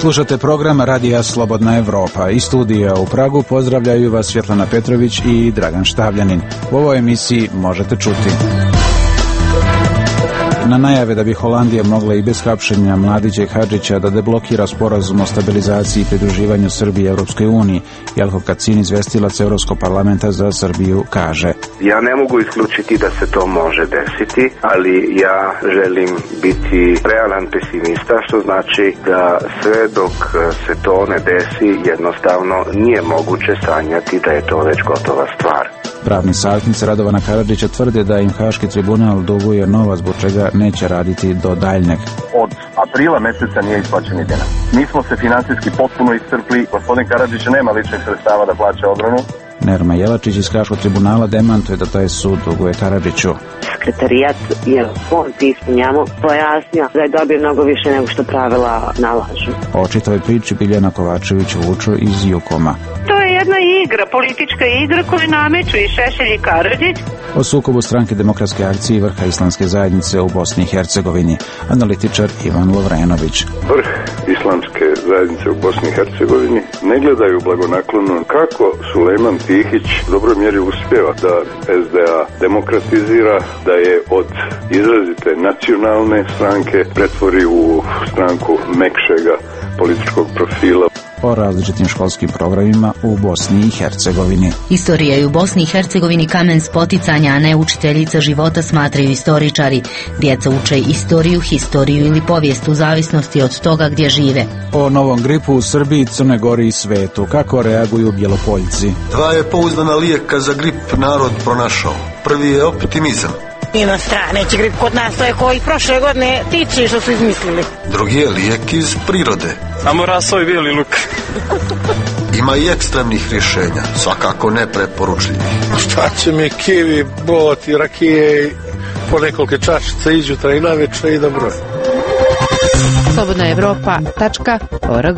Slušate program Radija Slobodna Evropa. Iz studija u Pragu pozdravljaju vas Svjetlana Petrović i Dragan Štavljanin. U ovoj emisiji možete čuti: na najave da bi Holandija mogla i bez hapšenja Mladića i Hadžića da deblokira sporazum o stabilizaciji i pridruživanju Srbije Evropskoj uniji, Jelko Kacin, izvestilac Evropskog parlamenta za Srbiju, kaže: ja ne mogu isključiti da se to može desiti, ali ja želim biti realan pesimista, što znači da sve dok se to ne desi, jednostavno nije moguće sanjati da je to već gotova stvar. Pravni savjetnici Radovana Karadžića tvrde da im Haški tribunal duguje novac, zbog čega neće raditi do daljnjeg. Od aprila meseca nije isplaćen ni dinar. Mi smo se finansijski potpuno iscrpli. Gospodin Karadžić nema ličnih sredstava da plaća odbranu. Nerma Jelačić iz Haškog tribunala demantuje da taj sud duguje Karadžiću. Sekretarijat je fond ispunjamo pojasnio da je dobio mnogo više nego što pravila nalažu. O čitavoj priči Biljana Kovačević Vučo iz Jukoma. To je jedna igra, politička igra koju nameću i Šešelj i Karadžić. O sukobu Stranke demokratske akcije i vrha Islamske zajednice u Bosni i Hercegovini, analitičar Ivan Lovrenović. Vrh Islamske zajednice u Bosni i Hercegovini ne gledaju blagonaklono kako Sulejman Tihić u dobroj mjeri uspjeva da SDA demokratizira, da je od izrazite nacionalne stranke pretvori u stranku mekšega političkog profila. O različitim školskim programima u Bosni i Hercegovini. Istorija je u Bosni i Hercegovini kamen spoticanja, a ne učiteljica života, smatraju istoričari. Djeca uče istoriju, historiju ili povijest u zavisnosti od toga gdje žive. O novom gripu u Srbiji, Crnoj Gori i svetu. Kako reaguju Bjelopoljci? Dva je pouzdana lijeka za grip narod pronašao. Prvi je optimizam. Inostrane grip kod nas, to je koji prošle godine tiči što su izmislili. Drugi je lijek iz prirode. Samo rasoj i bijeli luk. Ima i ekstremnih rješenja, svakako ne preporučljivih. Šta će mi kiwi, boti, rakije, po nekoliko čašica iđutra i navečer i dobro. slobodnaevropa.org.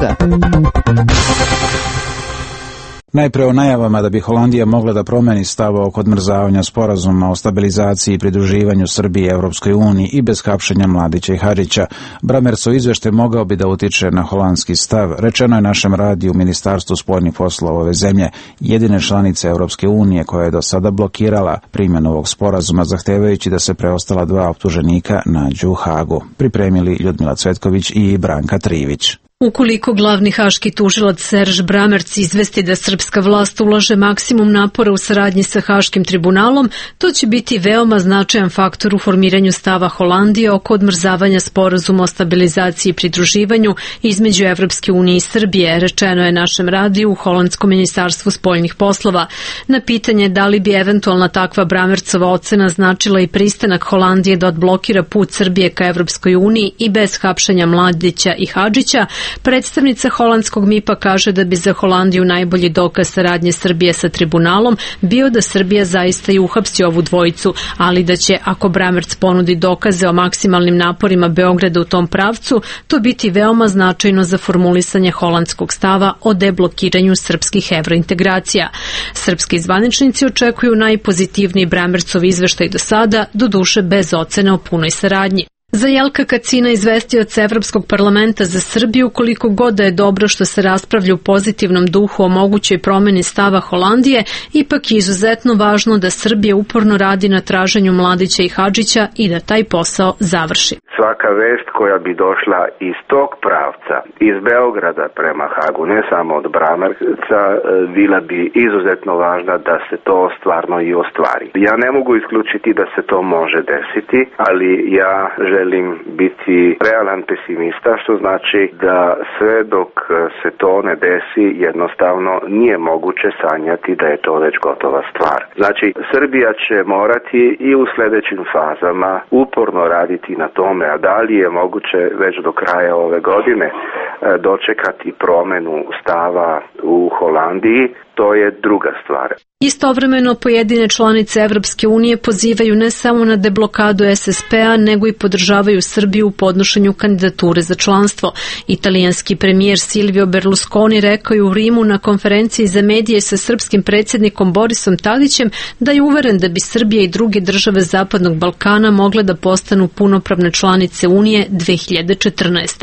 Najprije o najavama da bi Holandija mogla da promeni stav oko odmrzavanja sporazuma o stabilizaciji i pridruživanju Srbije Evropskoj uniji i bez hapšenja Mladića i Hadžića. Bramersov izveštaj mogao bi da utiče na holandski stav, rečeno je našem radiju u Ministarstvu spoljnih poslova ove zemlje, jedine članice Evropske unije koja je do sada blokirala primjenu ovog sporazuma, zahtevajući da se preostala dva optuženika nađu u Hagu. Pripremili Ljudmila Cvetković i Branka Trivić. Ukoliko glavni haški tužilac Serž Bramerc izvesti da srpska vlast ulaže maksimum napora u saradnji sa Haškim tribunalom, to će biti veoma značajan faktor u formiranju stava Holandije oko odmrzavanja sporazuma o stabilizaciji i pridruživanju između Evropske unije i Srbije, rečeno je našem radiju u Holandskom ministarstvu spoljnih poslova. Na pitanje da li bi eventualna takva Bramercova ocena značila i pristanak Holandije da odblokira put Srbije ka Evropskoj uniji i bez hapšenja Mladića i Hadžića, predstavnica holandskog MIP-a kaže da bi za Holandiju najbolji dokaz saradnje Srbije sa tribunalom bio da Srbija zaista i uhapsi ovu dvojicu, ali da će, ako Bramerc ponudi dokaze o maksimalnim naporima Beograda u tom pravcu, to biti veoma značajno za formulisanje holandskog stava o deblokiranju srpskih evrointegracija. Srpski zvaničnici očekuju najpozitivniji Bramercov izveštaj do sada, doduše bez ocene o punoj saradnji. Za Jelka Kacina, izvestioca Evropskog parlamenta za Srbiju, koliko god da je dobro što se raspravlja u pozitivnom duhu o mogućoj promjeni stava Holandije, ipak je izuzetno važno da Srbija uporno radi na traženju Mladića i Hadžića i da taj posao završi. Svaka vest koja bi došla iz tog pravca, iz Beograda prema Hagu, ne samo od Bramerca, bila bi izuzetno važna da se to stvarno i ostvari. Ja ne mogu isključiti da se to može desiti, ali ja želim biti realan pesimista, što znači da sve dok se to ne desi, jednostavno nije moguće sanjati da je to već gotova stvar. Znači, Srbija će morati i u sljedećim fazama uporno raditi na tome, a da li je moguće već do kraja ove godine dočekati promjenu stava u Holandiji, to je druga stvar. Istovremeno pojedine članice Evropske unije pozivaju ne samo na deblokadu SSP-a, nego i podržavaju Srbiju u podnošenju kandidature za članstvo. Italijanski premijer Silvio Berlusconi rekao je u Rimu na konferenciji za medije sa srpskim predsjednikom Borisom Tadićem da je uveren da bi Srbija i druge države Zapadnog Balkana mogle da postanu punopravne članice Unije 2014.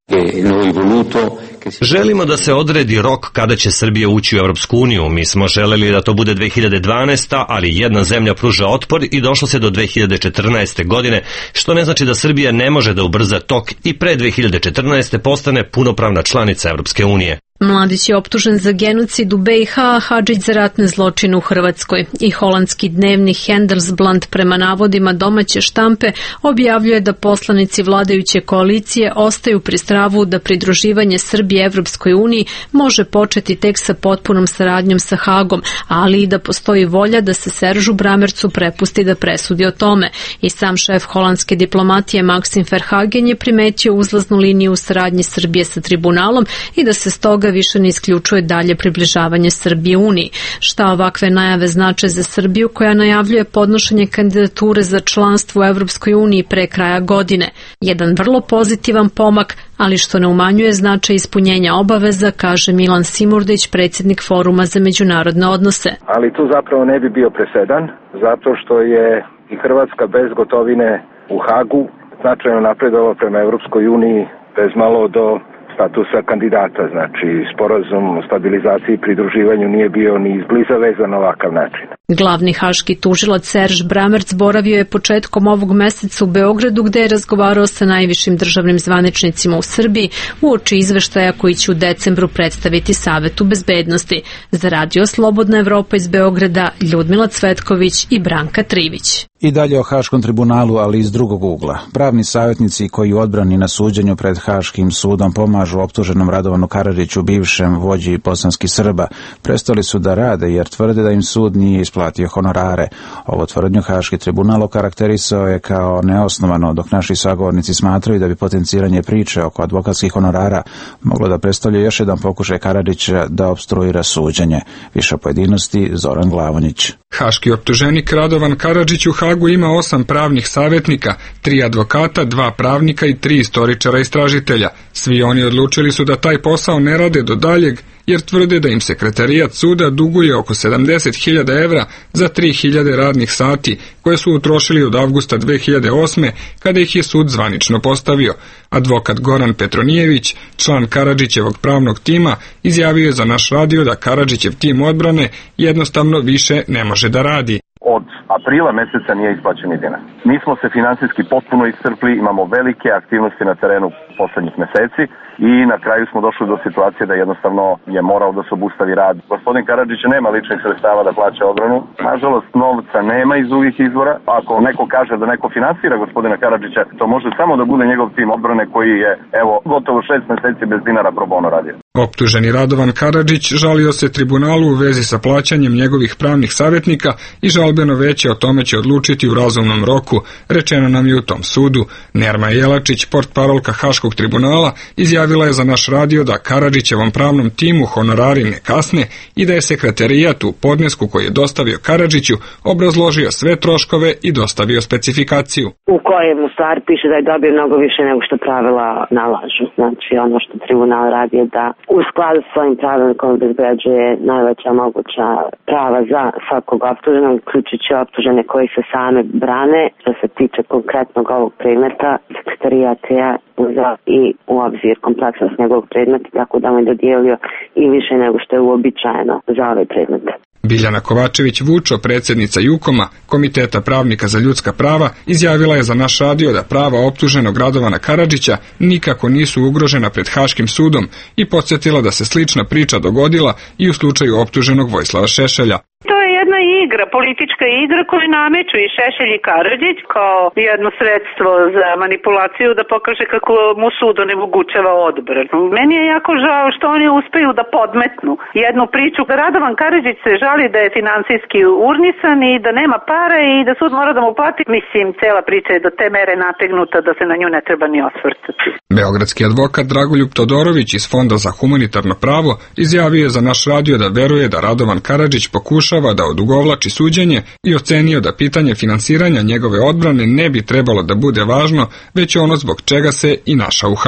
Želimo da se odredi rok kada će Srbija ući u Evropsku uniju. Mi smo želeli da to bude 2012. ali jedna zemlja pruža otpor i došlo se do 2014. godine, što ne znači da Srbija ne može da ubrza tok i pre 2014. postane punopravna članica Evropske unije. Mladić je optužen za genocid u BiH, a Hadžić za ratne zločine u Hrvatskoj. I holandski dnevnik Handelsblad prema navodima domaće štampe objavljuje da poslanici vladajuće koalicije ostaju pri stavu da pridruživanje Srbije Evropskoj uniji može početi tek sa potpunom saradnjom sa Hagom, ali i da postoji volja da se Seržu Bramercu prepusti da presudi o tome. I sam šef holandske diplomatije Maxim Verhagen je primetio uzlaznu liniju u saradnji Srbije sa tribunalom i da se stoga više ne isključuje dalje približavanje Srbije Uniji. Šta ovakve najave znače za Srbiju koja najavljuje podnošenje kandidature za članstvo u Evropskoj uniji pre kraja godine? Jedan vrlo pozitivan pomak, ali što ne umanjuje značaj ispunjenja obaveza, kaže Milan Simurdić, predsjednik Foruma za međunarodne odnose. Ali tu zapravo ne bi bio presedan, zato što je i Hrvatska bez gotovine u Hagu značajno napredovala prema Evropskoj uniji bez malo do statusa kandidata, znači sporazum o stabilizaciji i pridruživanju nije bio ni izbliza vezan na ovakav način. Glavni haški tužilac Serž Bramerc boravio je početkom ovog meseca u Beogradu gde je razgovarao sa najvišim državnim zvaničnicima u Srbiji uoči izveštaja koji će u decembru predstaviti Savetu bezbednosti. Za Radio Slobodna Evropa iz Beograda, Ljudmila Cvetković i Branka Trivić. I dalje o Haškom tribunalu, ali iz drugog ugla. Pravni savjetnici koji u odbrani na suđenju pred Haškim sudom pomažu optuženom Radovanu Karadžiću, bivšem vođi bosanskih Srba, prestali su da rade jer tvrde da im sud nije isplatio honorare. Ovo tvrdnju Haški tribunal okarakterisao je kao neosnovano, dok naši sagovornici smatraju da bi potenciranje priče oko advokatskih honorara moglo da predstavlja još jedan pokušaj Karadžića da opstruira suđenje. Više pojedinosti Zoran Glavonjić. Haški optuženik Radovan Karadžić u Hagu ima 8 pravnih savjetnika, 3 advokata, 2 pravnika i 3 istoričara istražitelja. Svi oni odlučili su da taj posao ne rade do daljeg, jer tvrde da im sekretarijat suda duguje oko 70.000 evra za 3.000 radnih sati, koje su utrošili od avgusta 2008. kada ih je sud zvanično postavio. Advokat Goran Petronijević, član Karadžićevog pravnog tima, izjavio je za naš radio da Karadžićev tim odbrane jednostavno više ne može da radi. Od aprila meseca nije isplaćen ni dinar. Mi smo se finansijski potpuno iscrpli, imamo velike aktivnosti na terenu poslednjih meseci i na kraju smo došli do situacije da jednostavno je morao da se obustavi rad. Gospodin Karadžić nema ličnih sredstava da plaća odbranu. Nažalost, novca nema iz drugih izvora. Ako neko kaže da neko finansira gospodina Karadžića, to može samo da bude njegov tim odbrane koji je, evo, gotovo 6 meseci bez dinara pro bono radio. Optuženi Radovan Karadžić žalio se tribunalu u vezi sa plaćanjem njegovih pravnih savjetnika i žalbeno veće o tome će odlučiti u razumnom roku, rečeno nam je u tom sudu. Nerma Jelačić, portparolka Haškog tribunala, izjavila je za naš radio da Karadžićevom pravnom timu honorari ne kasne i da je sekretarijat u podnesku koji je dostavio Karadžiću obrazložio sve troškove i dostavio specifikaciju. U kojem u stvari piše da je dobio mnogo više nego što pravila nalažu. Znači ono što tribunal radi je da u skladu s svojim pravilnikom obezbeđuje najveća moguća prava za svakog optuženog, uključujući optužene koji se same brane. Što se tiče konkretnog ovog predmeta, sekretarijat je uzeo i u obzir kompleksnost njegovog predmeta, tako da mu je dodijelio i više nego što je uobičajeno za ove predmete. Biljana Kovačević-Vučo, predsjednica Jukoma, Komiteta pravnika za ljudska prava, izjavila je za naš radio da prava optuženog Radovana Karadžića nikako nisu ugrožena pred Haškim sudom i podsjetila da se slična priča dogodila i u slučaju optuženog Vojislava Šešelja. To je jedna igra, politička igra koju nameću i Šešelj i Karadžić kao jedno sredstvo za manipulaciju da pokaže kako mu sud onemogućava odbranu. Meni je jako žao što oni uspeju da podmetnu jednu priču. Radovan Karadžić se žali da je finansijski urnisan i da nema pare i da sud mora da mu plati. Mislim, cela priča je do te mere nategnuta da se na nju ne treba ni osvrtati. Beogradski advokat Dragoljub Todorović iz Fonda za humanitarno pravo izjavio je za naš radio da veruje da Radovan Karadžić pokušava da odugovlači suđenje i ocenio da pitanje finansiranja njegove odbrane ne bi trebalo da bude važno, već ono zbog čega se i našao u Hagu.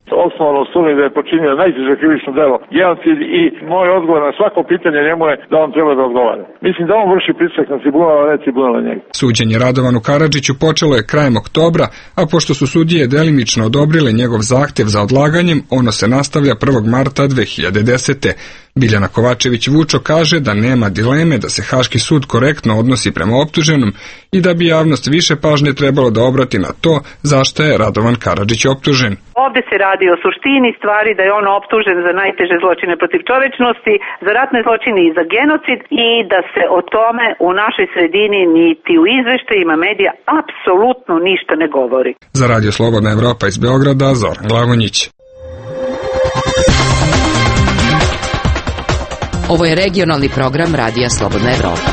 Osnovno sumnji da je počinio najteže krivično delo genocid i moj odgovor na svako pitanje njemu je da on treba da odgovara. Mislim da on vrši pritisak na tribunal, a ne tribunal na njega. Suđenje Radovanu Karadžiću počelo je krajem oktobra, a pošto su sudije delimično odobrile njegov zahtev za odlaganjem, ono se nastavlja 1. marta 2010. Biljana Kovačević-Vučo kaže da nema dileme da se Haški sud korektno odnosi prema optuženom i da bi javnost više pažnje trebalo da obrati na to zašto je Radovan Karadžić optužen. Ovde se radi o suštini stvari da je on optužen za najteže zločine protiv čovečnosti, za ratne zločine i za genocid i da se o tome u našoj sredini niti u izveštajima medija apsolutno ništa ne govori. Za Radio Slobodna Evropa iz Beograda, Zoran Glavonjić. Ovo je regionalni program Radija Slobodna Evropa.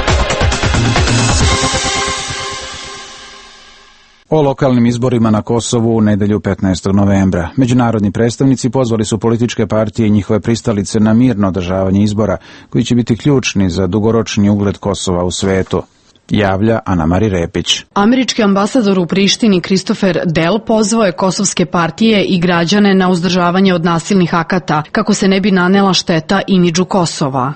O lokalnim izborima na Kosovu u nedelju 15. novembra. Međunarodni predstavnici pozvali su političke partije i njihove pristalice na mirno održavanje izbora, koji će biti ključni za dugoročni ugled Kosova u svetu. Javlja Ana-Mari Repić. Američki ambasador u Prištini Christopher Dell pozvao je kosovske partije i građane na uzdržavanje od nasilnih akata kako se ne bi nanela šteta imidžu Kosova.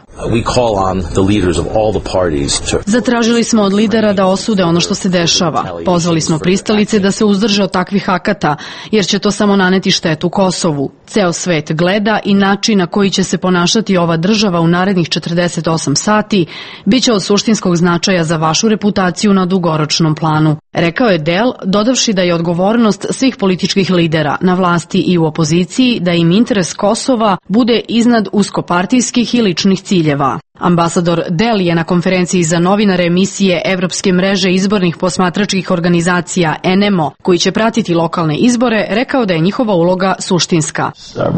Zatražili smo od lidera da osude ono što se dešava. Pozvali smo pristalice da se uzdrže od takvih akata, jer će to samo naneti štetu Kosovu. Ceo svet gleda i način na koji će se ponašati ova država u narednih 48 sati biće od suštinskog značaja za vašu reputaciju na dugoročnom planu. Rekao je Dell, dodavši da je odgovornost svih političkih lidera na vlasti i u opoziciji da im interes Kosova bude iznad uskopartijskih i ličnih ciljeva. Ambasador Dell je na konferenciji za novinare emisije Evropske mreže izbornih posmatračkih organizacija NMO, koji će pratiti lokalne izbore, rekao da je njihova uloga suštinska.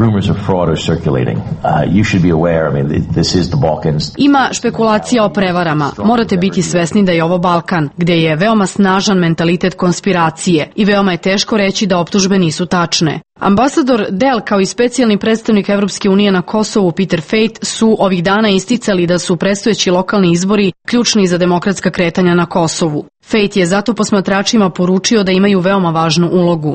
Ima špekulacija o prevarama. Morate biti svesni da je ovo Balkan, gde je veoma snažan mentalitet konspiracije i veoma je teško reći da optužbe nisu tačne. Ambasador Dell kao i specijalni predstavnik Evropske unije na Kosovu Peter Fate su ovih dana isticali da su predstojeći lokalni izbori ključni za demokratska kretanja na Kosovu. Fate je zato posmatračima poručio da imaju veoma važnu ulogu.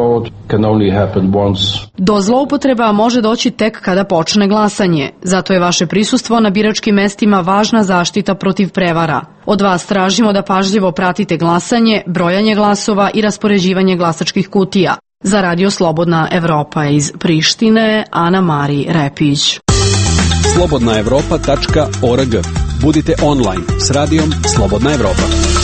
Do zloupotreba može doći tek kada počne glasanje, zato je vaše prisustvo na biračkim mestima važna zaštita protiv prevara. Od vas tražimo da pažljivo pratite glasanje, brojanje glasova i raspoređivanje glasačkih kutija. Za Radio Slobodna Evropa iz Prištine, Ana-Mari Repić. slobodnaevropa.org. Budite online s radijom Slobodna Evropa.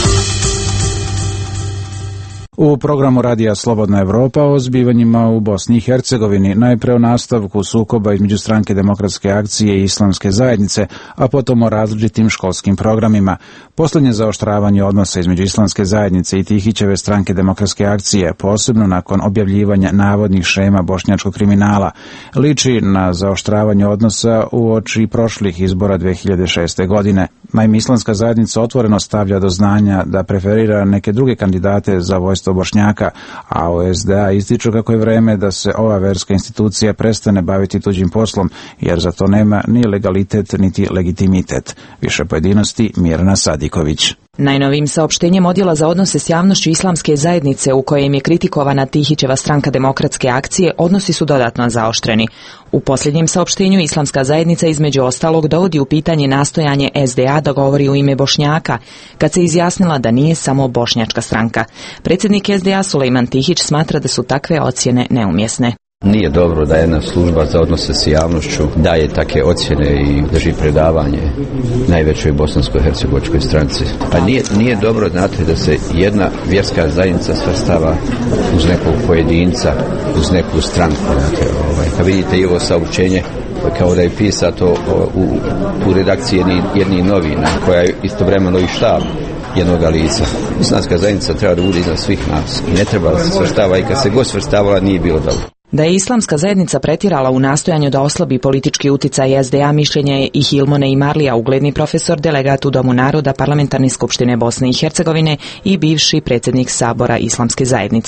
U programu Radija Slobodna Evropa o zbivanjima u Bosni i Hercegovini, najpre o nastavku sukoba između Stranke demokratske akcije i Islamske zajednice, a potom o različitim školskim programima. Poslednje zaoštravanje odnosa između Islamske zajednice i Tihićeve Stranke demokratske akcije, posebno nakon objavljivanja navodnih šema bošnjačkog kriminala, liči na zaoštravanje odnosa uoči prošlih izbora 2006. godine. Naime, Islamska zajednica otvoreno stavlja do znanja da preferira neke druge kandidate za vojstvo Bošnjaka, a u SDA ističu kako je vreme da se ova verska institucija prestane baviti tuđim poslom, jer za to nema ni legalitet niti legitimitet. Više pojedinosti Mirna Sadiković. Najnovijim saopštenjem Odjela za odnose s javnošću Islamske zajednice u kojem je kritikovana Tihićeva Stranka demokratske akcije, odnosi su dodatno zaoštreni. U posljednjem saopštenju Islamska zajednica između ostalog dovodi u pitanje nastojanje SDA da govori u ime Bošnjaka, kad se izjasnila da nije samo bošnjačka stranka. Predsjednik SDA Sulejman Tihić smatra da su takve ocjene neumjesne. Nije dobro da jedna služba za odnose s javnošću daje takve ocjene i drži predavanje najvećoj bosansko-hercegovačkoj stranci. Pa nije dobro, znate, da se jedna vjerska zajednica svrstava uz nekog pojedinca, uz neku stranku. Znate, kad vidite i ovo saopštenje, kao da je pisato u redakciji jednih novina, koja je istovremeno i štab jednoga lica. Islamska zajednica treba da bude iznad svih nas i ne treba da se svrstava, i kad se god svrstavala nije bilo dobro. Da je Islamska zajednica pretjerala u nastojanju da oslabi politički uticaj SDA, mišljenje je i Hilmone Imarlija, ugledni profesor, delegat u Domu naroda Parlamentarne skupštine Bosne i Hercegovine i bivši predsjednik Sabora Islamske zajednice.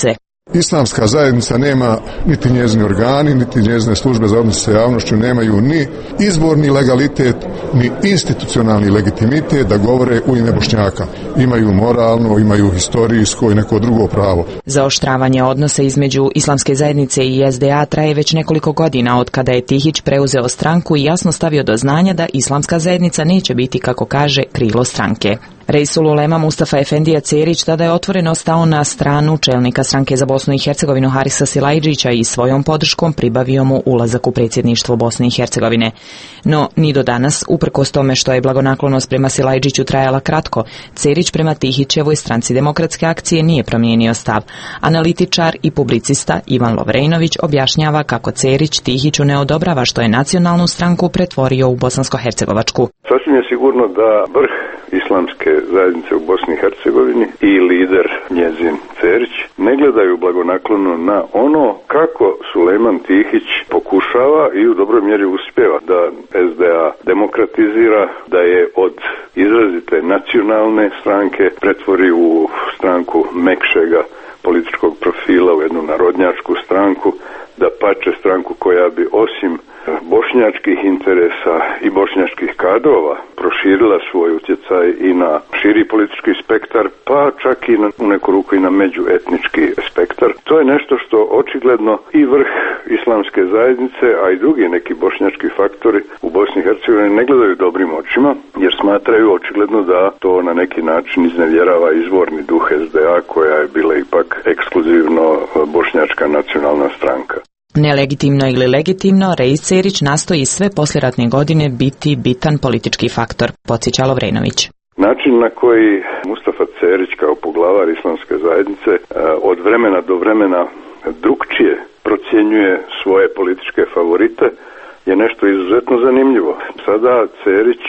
Islamska zajednica nema niti njezini organi, niti njezine službe za odnose sa javnošću nemaju ni izborni legalitet, ni institucionalni legitimitet da govore u ime Bošnjaka. Imaju moralno, imaju historijsko i neko drugo pravo. Zaoštravanje odnosa između Islamske zajednice i SDA traje već nekoliko godina od kada je Tihić preuzeo stranku i jasno stavio do znanja da Islamska zajednica neće biti, kako kaže, krilo stranke. Reisul ulema Mustafa Efendija Cerić tada je otvoreno stao na stranu čelnika stranke za Bosnu i Hercegovinu Harisa Silajdžića i svojom podrškom pribavio mu ulazak u predsjedništvo Bosne i Hercegovine. No, ni do danas, uprkos tome što je blagonaklonost prema Silajdžiću trajala kratko, Cerić prema Tihićevoj stranci Demokratske akcije nije promijenio stav. Analitičar i publicista Ivan Lovrejnović objašnjava kako Cerić Tihiću ne odobrava što je nacionalnu stranku pretvorio u bosansko-hercegovačku. Sasvim je sigurno da vrh Islamske zajednice u Bosni i Hercegovini i lider njezin Cerić ne gledaju blagonaklono na ono kako Sulejman Tihić pokušava i u dobroj mjeri uspjeva da SDA demokratizira, da je od izrazite nacionalne stranke pretvori u stranku mekšega političkog profila, u jednu narodnjačku stranku, da pače stranku koja bi osim bošnjačkih interesa i bošnjačkih kadrova proširila svoj utjecaj i na širi politički spektar, pa čak i u neku ruku i na međuetnički spektar. To je nešto što očigledno i vrh Islamske zajednice, a i drugi neki bošnjački faktori u Bosni i Hercegovini ne gledaju dobrim očima, jer smatraju očigledno da to na neki način iznevjerava izvorni duh SDA, koja je bila ipak ekskluzivno bošnjačka nacionalna stranka. Nelegitimno ili legitimno, Reis Cerić nastoji sve poslijeratne godine biti bitan politički faktor, podsjeća Lovrejnović. Način na koji Mustafa Cerić kao poglavar Islamske zajednice od vremena do vremena drukčije procjenjuje svoje političke favorite je nešto izuzetno zanimljivo. Sada Cerić,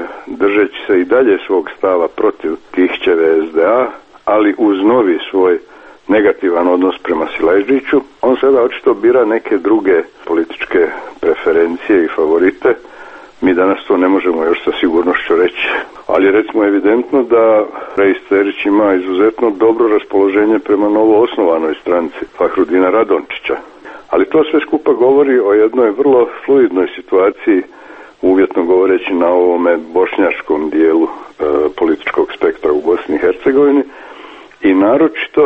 držeći se i dalje svog stava protiv Tihićeve SDA, ali uz novi svoj negativan odnos prema Silajdžiću, on sada očito bira neke druge političke preferencije i favorite. Mi danas to ne možemo još sa sigurnošću reći, ali je recimo evidentno da Reis Cerić ima izuzetno dobro raspoloženje prema novo osnovanoj stranci Fahrudina Radončića. Ali to sve skupa govori o jednoj vrlo fluidnoj situaciji, uvjetno govoreći na ovome bošnjačkom dijelu političkog spektra u Bosni i Hercegovini, i naročito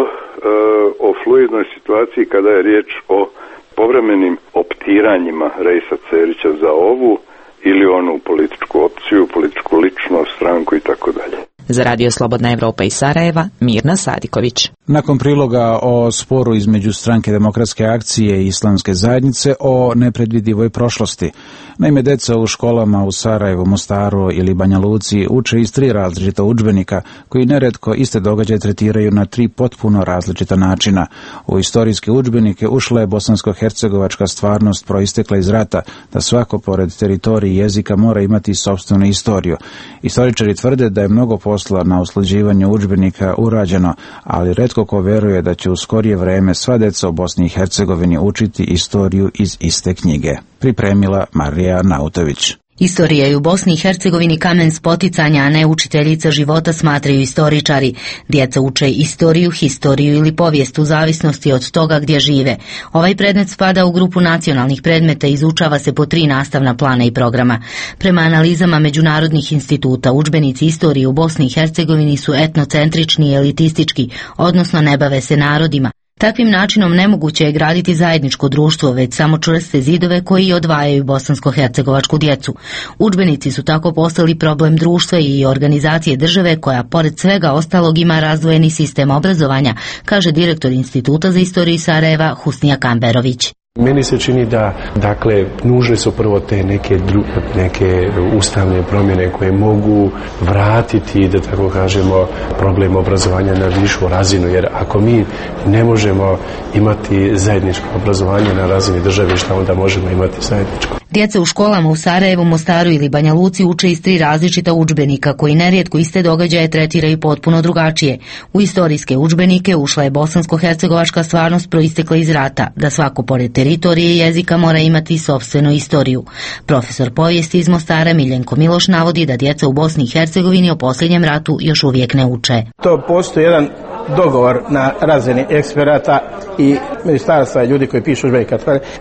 o fluidnoj situaciji kada je riječ o povremenim optiranjima Reisa Cerića za ovu ili onu političku opciju, političku ličnost, stranku i tako dalje. Za Radio Slobodna Evropa iz Sarajeva, Mirna Sadiković. Nakon priloga o sporu između Stranke Demokratske akcije i Islamske zajednice o nepredvidivoj prošlosti. Naime, deca u školama u Sarajevu, Mostaru ili Banja Luci uče iz 3 različita udžbenika koji neretko iste događaje tretiraju na 3 potpuno različita načina. U istorijske udžbenike ušla je bosansko-hercegovačka stvarnost proistekla iz rata, da svako pored teritorije i jezika mora imati sopstvenu istoriju. Istoričari tvrde da je mnogo posla na usklađivanju udžbenika urađeno, ali retko ko veruje da će u skorije vreme sva deca u Bosni i Hercegovini učiti istoriju iz iste knjige. Pripremila Marija Nautović. Istorija je u Bosni i Hercegovini kamen spoticanja, a ne učiteljica života, smatraju istoričari. Djeca uče istoriju, historiju ili povijest u zavisnosti od toga gdje žive. Ovaj predmet spada u grupu nacionalnih predmeta i izučava se po 3 nastavna plana i programa. Prema analizama međunarodnih instituta, udžbenici istorije u Bosni i Hercegovini su etnocentrični i elitistički, odnosno ne bave se narodima. Takvim načinom nemoguće je graditi zajedničko društvo, već samo čvrste zidove koji odvajaju bosansko-hercegovačku djecu. Udžbenici su tako postali problem društva i organizacije države koja pored svega ostalog ima razdvojeni sistem obrazovanja, kaže direktor Instituta za istoriju Sarajeva Husnija Kamberović. Meni se čini da, nužne su prvo te neke ustavne promjene koje mogu vratiti, da tako kažemo, problem obrazovanja na višu razinu, jer ako mi ne možemo imati zajedničko obrazovanje na razini države, šta onda možemo imati zajedničko? Djeca u školama u Sarajevu, Mostaru ili Banja Luci uče iz 3 različita udžbenika koji nerijetko iste događaje tretiraju potpuno drugačije. U istorijske udžbenike ušla je bosansko-hercegovačka stvarnost proistekla iz rata, da svako pored teritorije i jezika mora imati sopstvenu istoriju. Profesor povijesti iz Mostara Miljenko Miloš navodi da djeca u Bosni i Hercegovini o posljednjem ratu još uvijek ne uče. To postoji jedan dogovor na razini eksperata i ministarstva i ljudi koji pišu udžbenike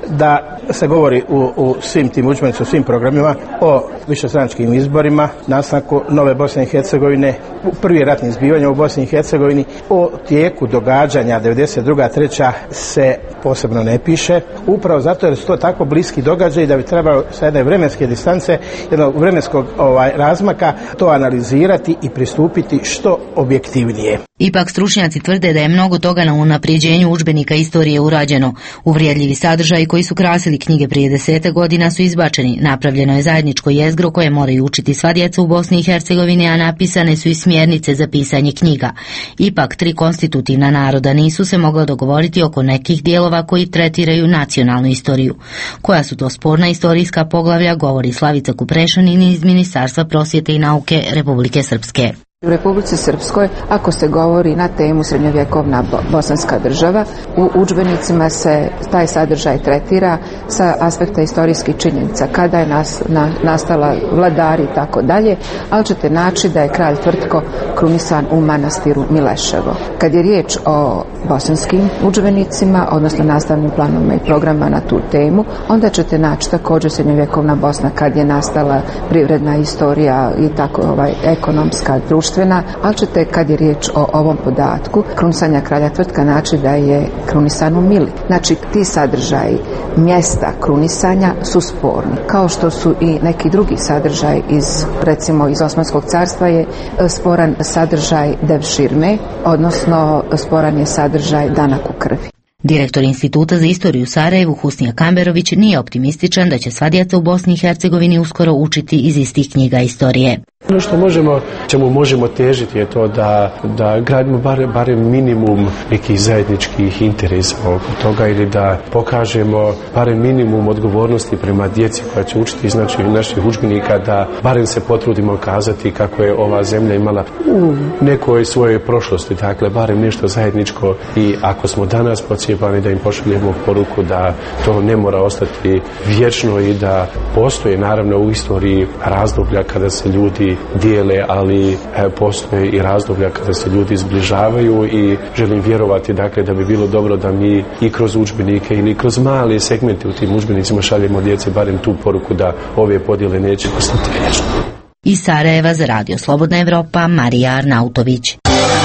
da se govori u svim tim udžbenicima, u svim programima o višestranačkim izborima, nastanku nove Bosne i Hercegovine, prvi ratni zbivanja u Bosni i Hercegovini, o tijeku događanja 92. 3. se posebno ne piše, upravo zato jer su to tako bliski događaji da bi trebalo sa jedne vremenske distance, jednog vremenskog razmaka to analizirati i pristupiti što objektivnije. Ipak stručnjaci tvrde da je mnogo toga na unapređenju udžbenika istorije urađeno. Uvrijedljivi sadržaji koji su krasili knjige prije 10 godina su izbačeni. Napravljeno je zajedničko jezgro koje moraju učiti sva djeca u Bosni i Hercegovini, a napisane su i smjernice za pisanje knjiga. Ipak 3 konstitutivna naroda nisu se mogla dogovoriti oko nekih dijelova koji tretiraju nacionalnu istoriju. Koja su to sporna istorijska poglavlja, govori Slavica Kuprešanin iz Ministarstva prosvjete i nauke Republike Srpske. U Republici Srpskoj, ako se govori na temu srednjovjekovna bosanska država, u udžbenicima se taj sadržaj tretira sa aspekta istorijskih činjenica, kada je nastala vladari i tako dalje, ali ćete naći da je kralj Tvrtko krunisan u manastiru Mileševo. Kad je riječ o bosanskim udžbenicima, odnosno nastavnim planovima i programa na tu temu, onda ćete naći također srednjovjekovna Bosna kad je nastala privredna istorija i tako ekonomska, društvena, ali ćete kad je riječ o ovom podatku krunisanja kralja Tvrtka naći da je krunisan u Mili. Znači ti sadržaji mjesta krunisanja su sporni, kao što su i neki drugi sadržaj recimo iz Osmanskog carstva je sporan sadržaj Devširme, odnosno sporan je sadržaj Danak u krvi. Direktor Instituta za istoriju u Sarajevu Husnija Kamberović nije optimističan da će sva djeca u Bosni i Hercegovini uskoro učiti iz istih knjiga istorije. Ono što čemu možemo težiti je to da gradimo barem minimum nekih zajedničkih interesa oko toga ili da pokažemo barem minimum odgovornosti prema djeci koja će učiti iz naših udžbenika, da barem se potrudimo kazati kako je ova zemlja imala u nekoj svojoj prošlosti, dakle barem nešto zajedničko, i ako smo danas pocijepani da im pošaljemo poruku da to ne mora ostati vječno i da postoje naravno u istoriji razdoblja kada se ljudi dijele, ali postoje i razdoblja kada se ljudi zbližavaju i želim vjerovati dakle da bi bilo dobro da mi i kroz udžbenike ili kroz male segmente u tim udžbenicima šaljemo djeci barem tu poruku da ove podjele neće ostati vječno. Iz Sarajeva za Radio Slobodna Evropa, Marija Arnautović.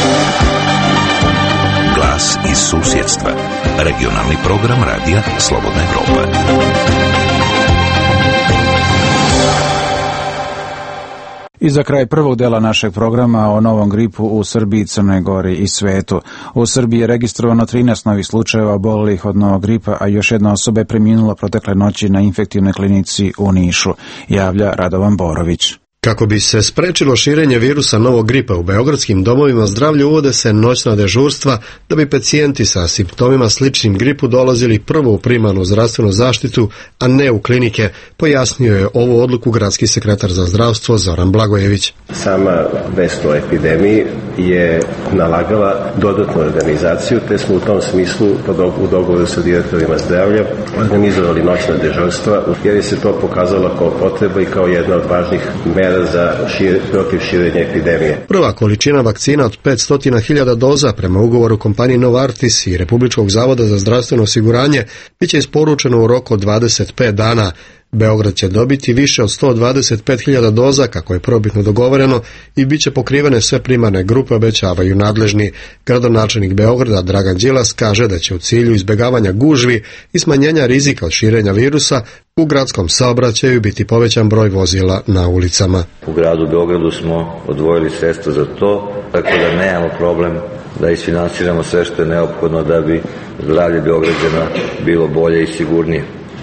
Glas iz susjedstva. Regionalni program Radija Slobodna Evropa. I za kraj prvog dela našeg programa o novom gripu u Srbiji, Crnoj Gori i svetu. U Srbiji je registrovano 13 novih slučajeva oboljelih od novog gripa, a još jedna osoba je preminula protekle noći na infektivnoj klinici u Nišu, javlja Radovan Borović. Kako bi se sprečilo širenje virusa novog gripa u beogradskim domovima zdravlja, uvode se noćna dežurstva da bi pacijenti sa simptomima sličnim gripu dolazili prvo u primarnu zdravstvenu zaštitu, a ne u klinike, pojasnio je ovu odluku gradski sekretar za zdravstvo Zoran Blagojević. Sama vest o epidemiji je nalagala dodatnu organizaciju, te smo u tom smislu u dogovoru sa direktorima zdravlja organizovali noćna dežurstva, jer je se to pokazalo kao potreba i kao jedna od važnih mera protiv širenja epidemije. Prva količina vakcina od 500.000 doza prema ugovoru kompanije Novartis i Republičkog zavoda za zdravstveno osiguranje biće isporučeno u roku od 25 dana. Beograd će dobiti više od 125.000 doza, kako je probitno dogovoreno, i bit će pokrivene sve primarne grupe, obećavaju nadležni. Gradonačelnik Beograda Dragan Đilas kaže da će u cilju izbjegavanja gužvi i smanjenja rizika od širenja virusa u gradskom saobraćaju biti povećan broj vozila na ulicama. U gradu Beogradu smo odvojili sredstva za to, tako da nemamo problem da isfinansiramo sve što je neophodno da bi zdravlje Beograđana bilo bolje i sigurnije.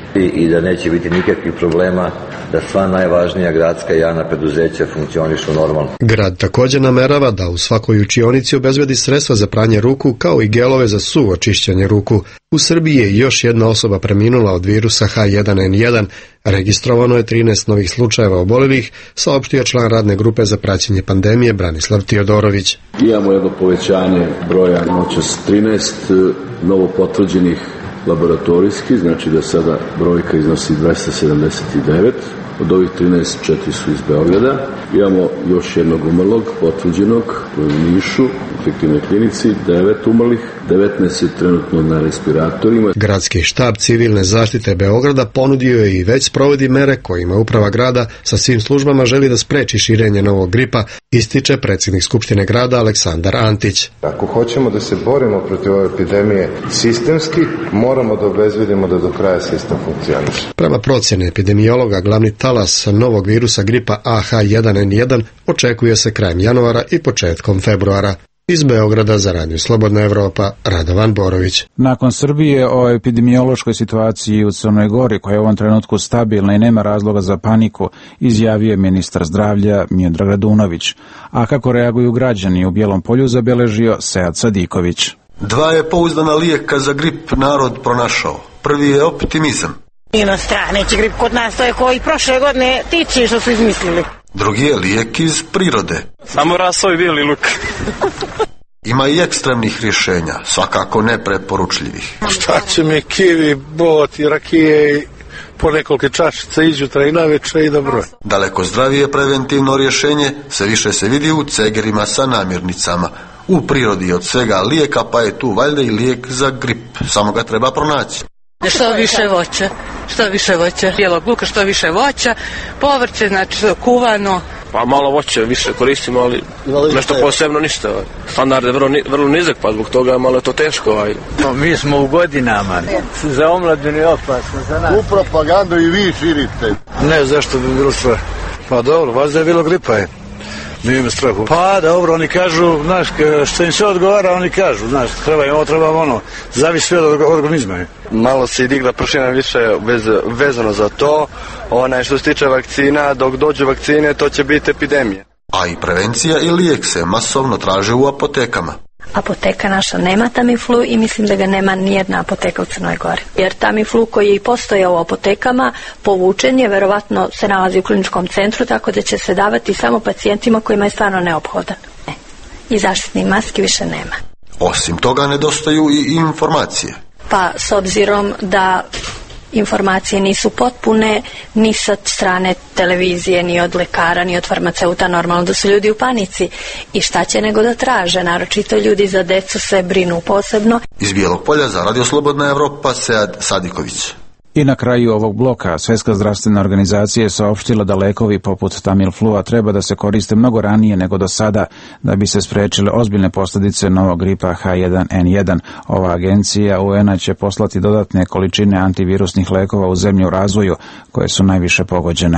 I da neće biti nikakvih problema da sva najvažnija gradska i javna preduzeća funkcionišu normalno. Grad također namerava da u svakoj učionici obezbedi sredstva za pranje ruku kao i gelove za suvo čišćenje ruku. U Srbiji je još jedna osoba preminula od virusa H1N1. Registrovano je 13 novih slučajeva oboljelih, saopštio član radne grupe za praćenje pandemije Branislav Tiodorović. Imamo jedno povećanje broja noćas 13 novo potvrđenih laboratorijski, znači da sada brojka iznosi 279, od ovih 13, 4 su iz Beograda. Imamo još jednog umrlog, potvrđenog u Nišu, infektivnoj klinici, 9 umrlih, 19 je trenutno na respiratorima. Gradski štab civilne zaštite Beograda ponudio je i već sprovodi mere kojima uprava grada sa svim službama želi da spreči širenje novog gripa, ističe predsjednik Skupštine grada Aleksandar Antić. Ako hoćemo da se borimo protiv ove epidemije sistemski, moramo da obezbedimo da do kraja sistem funkcioniše. Prema procjeni epidemiologa, glavni talas novog virusa gripa AH1N1 očekuje se krajem januara i početkom februara. Iz Beograda za Radio Slobodna Evropa, Radovan Borović. Nakon Srbije o epidemiološkoj situaciji u Crnoj Gori, koja je u ovom trenutku stabilna i nema razloga za paniku, izjavio je ministar zdravlja Miodrag Radunović. A kako reaguju građani u Bijelom Polju, zabeležio Sead Sadiković. 2 je pouzdana lijeka za grip narod pronašao. Prvi je optimizam. Ima strane će grip kod nas, to je koji prošle godine tiči što su izmislili. Drugi je lijek iz prirode. Samo rasoj i bijeli luk. Ima i ekstremnih rješenja, svakako nepreporučljivih. Šta će mi kivi, bot i rakije i po nekoliko čašica izjutra i naveče i dobro. Daleko zdravije preventivno rješenje sve više se vidi u cegerima sa namirnicama. U prirodi od svega lijeka, pa je tu valjda i lijek za grip, samo ga treba pronaći. Što više voća, bijelog luka, što više voća, povrće, znači kuvano. Pa malo voće više koristimo, ali nešto posebno ništa. Standard je vrlo nizak, pa zbog toga malo je to teško. Mi smo u godinama, za omladinu je opasno, za nas. U propagandu i vi širite. Ne, zašto bi bilo sve? Pa dobro, vas da je bilo gripa je. Nije me strahu. Pa dobro, oni kažu, znaš, što im sve odgovara, oni kažu, znaš, treba zavisi sve od organizma. Malo se i digla pršina više vezano za to. Što se tiče vakcina, dok dođu vakcine, to će biti epidemija. A i prevencija i lijek se masovno traže u apotekama. Apoteka naša nema Tamiflu i mislim da ga nema nijedna apoteka u Crnoj Gori. Jer Tamiflu koji je i postojao u apotekama povučen je, verovatno se nalazi u kliničkom centru, tako da će se davati samo pacijentima kojima je stvarno neophodan. I zaštitnih maski više nema. Osim toga nedostaju i informacije. Pa s obzirom da informacije nisu potpune ni sa strane televizije, ni od lekara, ni od farmaceuta, normalno da su ljudi u panici. I šta će nego da traže, naročito ljudi za decu se brinu posebno. Iz Bijelog Polja za Radio Slobodna Evropa, Sead Sadiković. I na kraju ovog bloka Svjetska zdravstvena organizacija je saopštila da lekovi poput Tamiflua treba da se koriste mnogo ranije nego do sada da bi se sprečile ozbiljne posljedice novog gripa H1N1. Ova agencija UN-a će poslati dodatne količine antivirusnih lekova u zemlje u razvoju koje su najviše pogođene.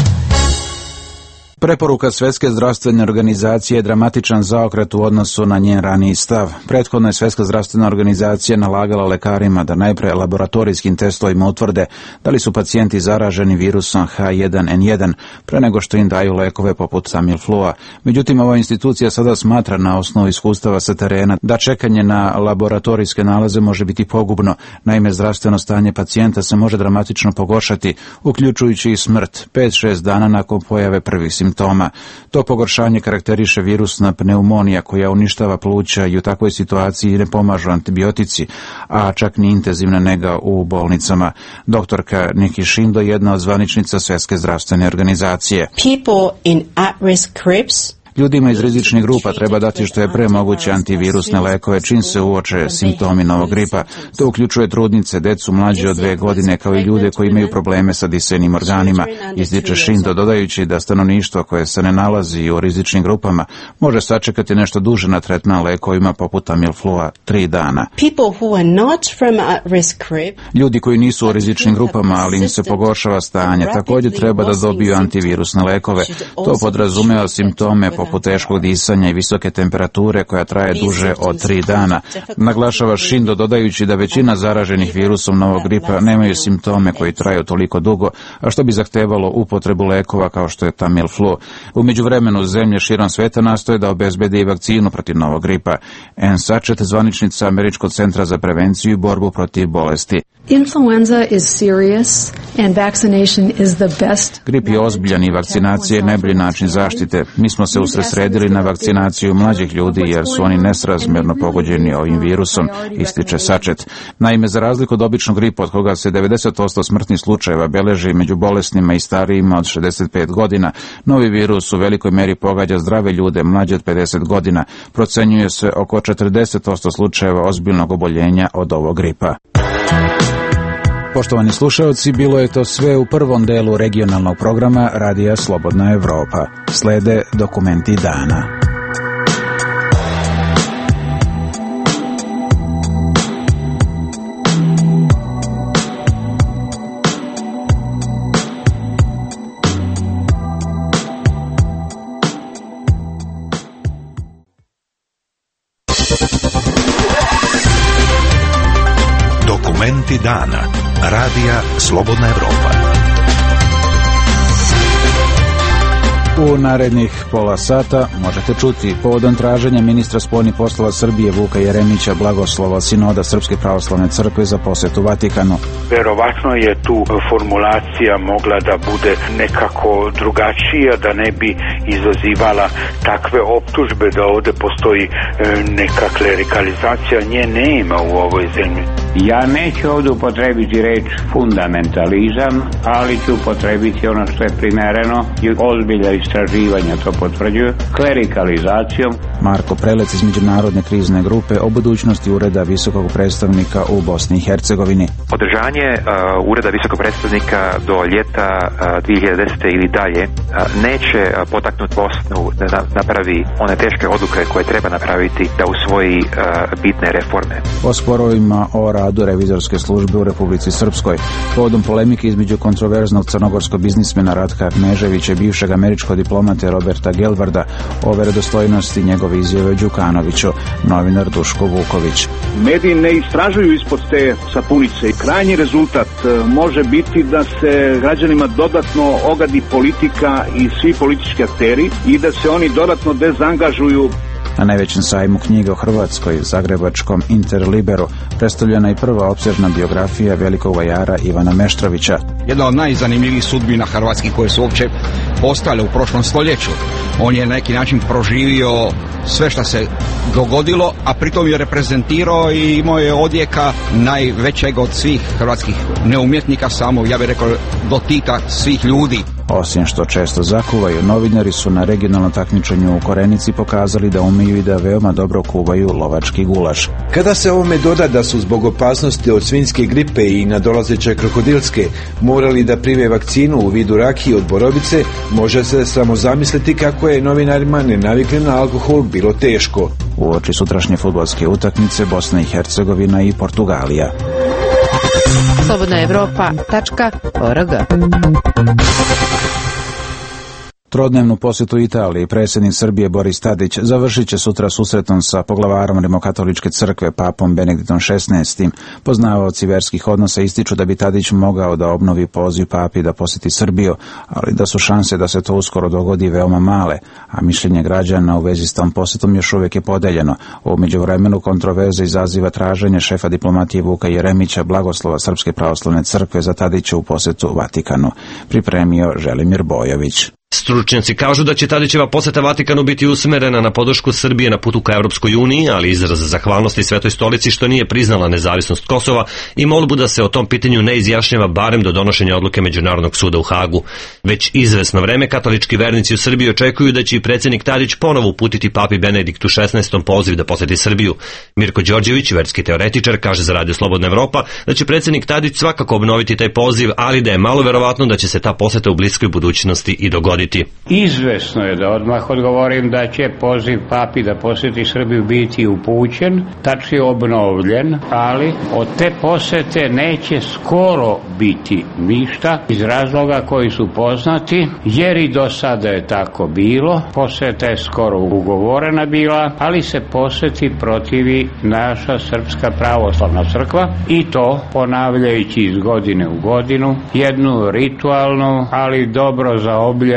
Preporuka Svjetske zdravstvene organizacije je dramatičan zaokret u odnosu na njen raniji stav. Prethodno je Svjetska zdravstvena organizacija nalagala lekarima da najpre laboratorijskim testovima utvrde da li su pacijenti zaraženi virusom H1N1 pre nego što im daju lekove poput Tamiflua. Međutim, ova institucija sada smatra na osnovu iskustava sa terena da čekanje na laboratorijske nalaze može biti pogubno. Naime, zdravstveno stanje pacijenta se može dramatično pogoršati, uključujući i smrt 5-6 dana nakon pojave prvih simptoma. To pogoršanje karakteriše virusna pneumonija koja uništava pluća i u takvoj situaciji ne pomažu antibiotici, a čak ni intenzivna nega u bolnicama. Doktorka Nikki Shindo je jedna od zvaničnica Svjetske zdravstvene organizacije. People in at-risk groups Ljudima iz rizičnih grupa treba dati što je pre moguće antivirusne lekove čim se uoče simptomi novog gripa. To uključuje trudnice, decu mlađe od 2 godine kao i ljude koji imaju probleme sa disajnim organima, ističe Shindo, dodajući da stanovništvo koje se ne nalazi u rizičnim grupama može sačekati nešto duže na tretman lekovima poput Tamiflua 3 dana. Ljudi koji nisu u rizičnim grupama, ali im se pogoršava stanje, također treba da dobiju antivirusne lekove. To podrazumeva simptome poput teškog disanja i visoke temperature koja traje duže od 3 dana. Naglašava Shindo, dodajući da većina zaraženih virusom novog gripa nemaju simptome koji traju toliko dugo, a što bi zahtevalo upotrebu lekova kao što je Tamiflu. U međuvremenu zemlje širom sveta nastoje da obezbede i vakcinu protiv novog gripa. Ann Sachet, zvaničnica Američkog centra za prevenciju i borbu protiv bolesti. Influenza is serious and vaccination is the best. Grip je ozbiljan i vakcinacija je najbolji način zaštite. Mi smo se usredsredili na vakcinaciju mlađih ljudi jer su oni nesrazmjerno pogođeni ovim virusom, ističe Sačet. Naime, za razliku od običnog gripa od koga se 90% smrtnih slučajeva beleži među bolesnima i starijima od 65 godina, novi virus u velikoj meri pogađa zdrave ljude mlađe od 50 godina. Procenjuje se oko 40% slučajeva ozbiljnog oboljenja od ovog gripa. Poštovani slušaoci, bilo je to sve u prvom delu regionalnog programa Radija Slobodna Evropa. Slede dokumenti dana. Dokumenti dana. Radija Slobodna Evropa. U narednih pola sata možete čuti povodom traženja ministra spoljnih poslova Srbije Vuka Jeremića blagoslova Sinoda Srpske pravoslavne crkve za posetu Vatikanu. Verovatno je tu formulacija mogla da bude nekako drugačija, da ne bi izazivala takve optužbe da ovde postoji neka klerikalizacija. Nje nema u ovoj zemlji. Ja neću ovdje upotrebiti reč fundamentalizam, ali ću upotrebiti ono što je primereno i ozbiljna istraživanja to potvrđuju, klerikalizacijom. Marko Prelec iz Međunarodne krizne grupe o budućnosti Ureda visokog predstavnika u Bosni i Hercegovini. Održanje Ureda visokog predstavnika do ljeta 2010. ili dalje neće potaknuti Bosnu da napravi one teške odluke koje treba napraviti da usvoji bitne reforme. O sporovima o radu revizorske službe u Republici Srpskoj, povodom polemike između kontroverznog crnogorskog biznismena Ratka Kneževića i bivšeg američkog diplomate Roberta Gelvarda, o verodostojnosti njegove izjave Đukanoviću, novinar Duško Vuković. Mediji ne istražuju ispod te sapunice. Krajnji rezultat može biti da se građanima dodatno ogadi politika i svi politički akteri i da se oni dodatno dezangažuju. Na najvećem sajmu knjiga o Hrvatskoj, zagrebačkom Interliberu, predstavljena i prva opsežna biografija velikog vajara Ivana Meštrovića. Jedna od najzanimljivijih sudbina hrvatskih koje su uopće postale u prošlom stoljeću. On je na neki način proživio sve što se dogodilo, a pritom je reprezentirao i imao je odjeka najvećeg od svih hrvatskih neumjetnika, samo, ja bih rekao, do Tita svih ljudi. Osim što često zakuvaju, novinari su na regionalnom takmičenju u Korenici pokazali da umeju i da veoma dobro kuvaju lovački gulaš. Kada se ovome doda da su zbog opasnosti od svinjske gripe i nadolazeće krokodilske morali da prime vakcinu u vidu rakije od borovice, može se samo zamisliti kako je novinarima nenavikli na alkohol bilo teško. Uoči sutrašnje fudbalske utakmice Bosna i Hercegovina i Portugalija. slobodnaevropa.org. Trodnevnu posjetu Italiji predsjednik Srbije Boris Tadić završit će sutra susretom sa poglavarom Rimokatoličke crkve papom Benediktom XVI. Poznavaoci verskih odnosa ističu da bi Tadić mogao da obnovi poziv papi da posjeti Srbiju, ali da su šanse da se to uskoro dogodi veoma male, a mišljenje građana u vezi s tom posjetom još uvijek je podeljeno. U međuvremenu kontroverze izaziva traženje šefa diplomatije Vuka Jeremića blagoslova Srpske pravoslavne crkve za Tadićevu posjetu Vatikanu. Pripremio Želimir Bojović. Stručnjaci kažu da će Tadićeva poseta Vatikanu biti usmerena na podršku Srbije na putu ka Evropskoj uniji, ali izraz zahvalnosti Svetoj stolici što nije priznala nezavisnost Kosova i molbu da se o tom pitanju ne izjašnjava barem do donošenja odluke Međunarodnog suda u Hagu. Već izvesno vreme katolički vernici u Srbiji očekuju da će i predsjednik Tadić ponovo uputiti papi Benediktu XVI poziv da poseti Srbiju. Mirko Đorđević, verski teoretičar, kaže za Radio Slobodna Evropa da će predsjednik Tadić svakako obnoviti taj poziv, ali da je malo verovatno da će se ta poseta u bliskoj budućnosti i dogoditi. Izvesno je, da odmah odgovorim, da će poziv papi da posjeti Srbiju biti upućen, tačnije obnovljen, ali od te posete neće skoro biti ništa iz razloga koji su poznati, jer i do sada je tako bilo. Poseta je skoro ugovorena bila, ali se poseti protivi naša Srpska pravoslavna crkva i to ponavljajući iz godine u godinu jednu ritualnu, ali dobro zaobljenu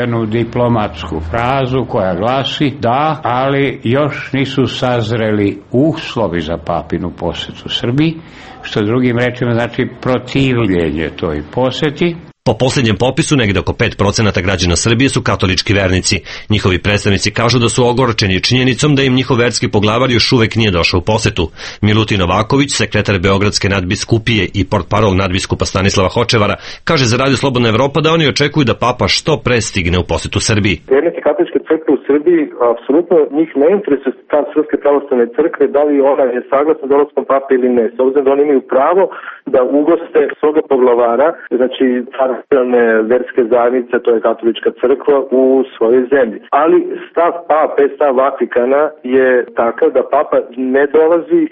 čuvenu diplomatsku frazu koja glasi da, ali još nisu sazreli uslovi za papinu posetu Srbiji, što drugim rečima znači protivljenje toj poseti. Po posljednjem popisu, negdje oko 5% građana Srbije su katolički vernici. Njihovi predstavnici kažu da su ogorčeni činjenicom da im njihov verski poglavar još uvek nije došao u posetu. Milutin Novaković, sekretar Beogradske nadbiskupije i portparol nadbiskupa Stanislava Hočevara, kaže za Radio Slobodna Evropa da oni očekuju da papa što pre stigne u posetu Srbiji. Vernici katoličke crkve u Srbiji, apsolutno njih ne interesuje stav Srpske pravoslavne crkve, da li ona je saglasna dolaskom pape ili ne. S obzirom da oni imaju pravo da ugoste svoga poglavara, znači tradicionalne verske zajednice, to je katolička crkva u svojoj zemlji. Ali stav pape, stav Vatikana je takav da papa ne dolazi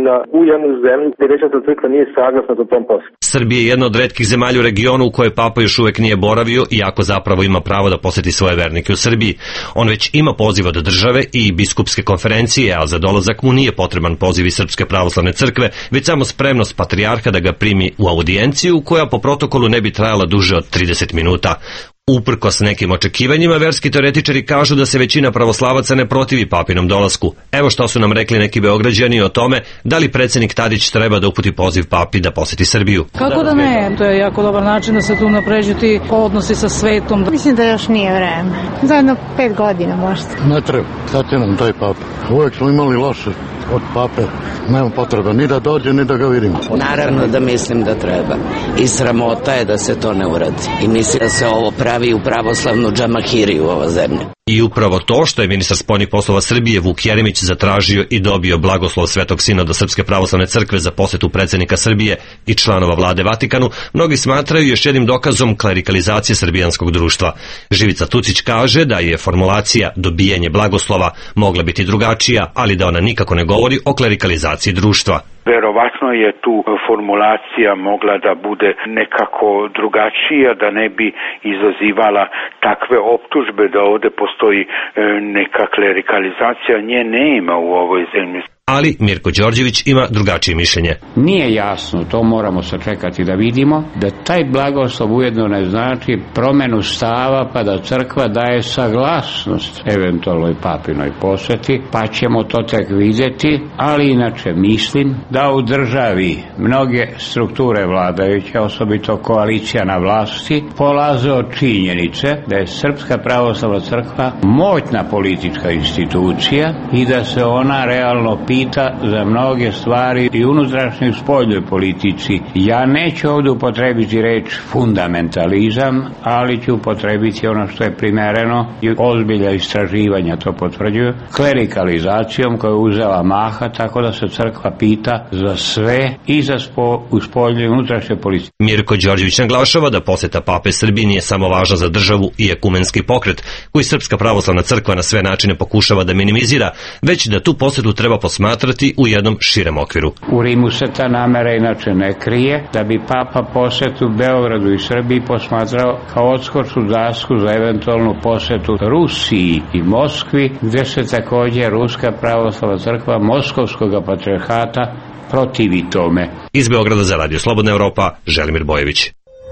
u jednu zemlju gdje Većinska crkva nije saglasna za tom poslu. Srbija je jedna od retkih zemalja u regionu u kojoj papa još uvek nije boravio, iako zapravo ima pravo da poseti svoje vernike u Srbiji. On već ima poziv od države i biskupske konferencije, a za dolazak mu nije potreban poziv iz Srpske pravoslavne crkve, već samo spremnost patrijarha da ga primi u audijenciju, koja po protokolu ne bi trajala duže od 30 minuta. Uprkos nekim očekivanjima, verski teoretičari kažu da se većina pravoslavaca ne protivi papinom dolasku. Evo što su nam rekli neki Beograđani o tome da li predsjednik Tadić treba da uputi poziv papi da poseti Srbiju. Kako da ne? To je jako dobar način da se tu napređu ti odnosi sa svetom. Mislim da još nije vreme. Za jedno 5 godina možda. Ne treba. Sad je nam taj papa. Uvijek smo imali loše od pape. Nema potreba ni da dođe, ni da ga vidimo. Naravno da mislim da treba. I sramota je da se to ne uradi. I mislim da se ovo pravi u pravoslavnu džamahiriju ova zemlja. I upravo to što je ministar spoljnih poslova Srbije Vuk Jeremić zatražio i dobio blagoslov Svetog Sinoda Srpske pravoslavne crkve za posetu predsjednika Srbije i članova vlade Vatikanu, mnogi smatraju još jednim dokazom klerikalizacije srbijanskog društva. Živica Tucić kaže da je formulacija dobijanje blagoslova mogla biti drugačija, ali da ona nikako ne govori o klerikalizaciji društva. Verovatno je tu formulacija mogla da bude nekako drugačija, da ne bi izazivala takve optužbe da ovdje postoji neka klerikalizacija. Nje nema u ovoj zemlji. Ali Mirko Đorđević ima drugačije mišljenje. Nije jasno, to moramo sačekati da vidimo, da taj blagoslov ujedno ne znači promjenu stava pa da crkva daje saglasnost eventualnoj papinoj poseti, pa ćemo to tek vidjeti, ali inače mislim da u državi mnoge strukture vladajuće, osobito koalicija na vlasti, polaze od činjenice da je Srpska pravoslavna crkva moćna politička institucija i da se ona realno pita za mnoge stvari i unutrašnjoj spoljnoj politici. Ja neću ovdje upotrebiti reč fundamentalizam, ali ću upotrebiti ono što je primereno i ozbilja istraživanja to potvrđuju, klerikalizacijom koja je uzela maha, tako da se crkva pita za sve i za spoljnu i unutrašnjoj politici. Mirko Đorđević naglašava da poseta pape Srbiji nije samo važna za državu i ekumenski pokret, koji Srpska pravoslavna crkva na sve načine pokušava da minimizira, već da tu posetu treba posmatrati u jednom širem okviru. U Rimu se ta namera inače ne krije, da bi papa posetu Beogradu i Srbiji posmatrao kao odskočnu dasku za eventualnu posetu Rusiji i Moskvi, gdje se također Ruska pravoslavna crkva Moskovskog patrijarhata protivi tome. Iz Beograda za Radio Slobodna Evropa, Želimir Bojević.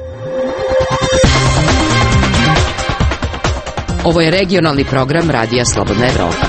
Ovo je regionalni program Radija Slobodna Evropa.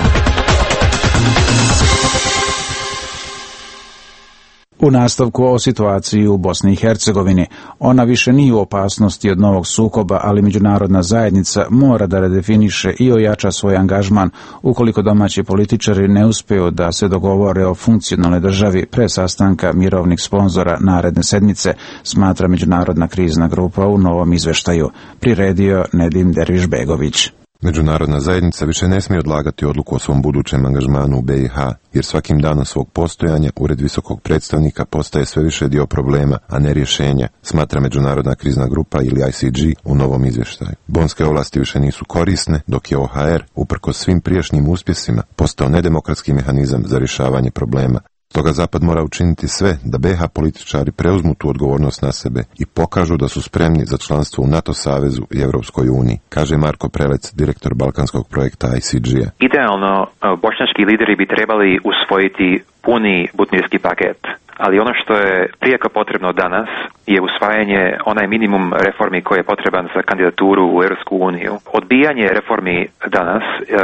U nastavku o situaciji u Bosni i Hercegovini. Ona više nije u opasnosti od novog sukoba, ali međunarodna zajednica mora da redefiniše i ojača svoj angažman ukoliko domaći političari ne uspiju da se dogovore o funkcionalnoj državi pre sastanka mirovnih sponzora naredne sedmice, smatra Međunarodna krizna grupa u novom izveštaju. Priredio Nedim Derviš-Begović. Međunarodna zajednica više ne smije odlagati odluku o svom budućem angažmanu u BiH, jer svakim danom svog postojanja Ured visokog predstavnika postaje sve više dio problema, a ne rješenja, smatra Međunarodna krizna grupa ili ICG u novom izvještaju. Bonske ovlasti više nisu korisne, dok je OHR, uprkos svim prijašnjim uspjesima, postao nedemokratski mehanizam za rješavanje problema. Stoga Zapad mora učiniti sve da BiH političari preuzmu tu odgovornost na sebe i pokažu da su spremni za članstvo u NATO savezu i Europskoj uniji, kaže Marko Prelec, direktor balkanskog projekta ICG-a. Idealno, bošnjački lideri bi trebali usvojiti puni butmirski paket, ali ono što je prijeko potrebno danas je usvajanje onaj minimum reformi koji je potreban za kandidaturu u Europsku uniju. Odbijanje reformi danas,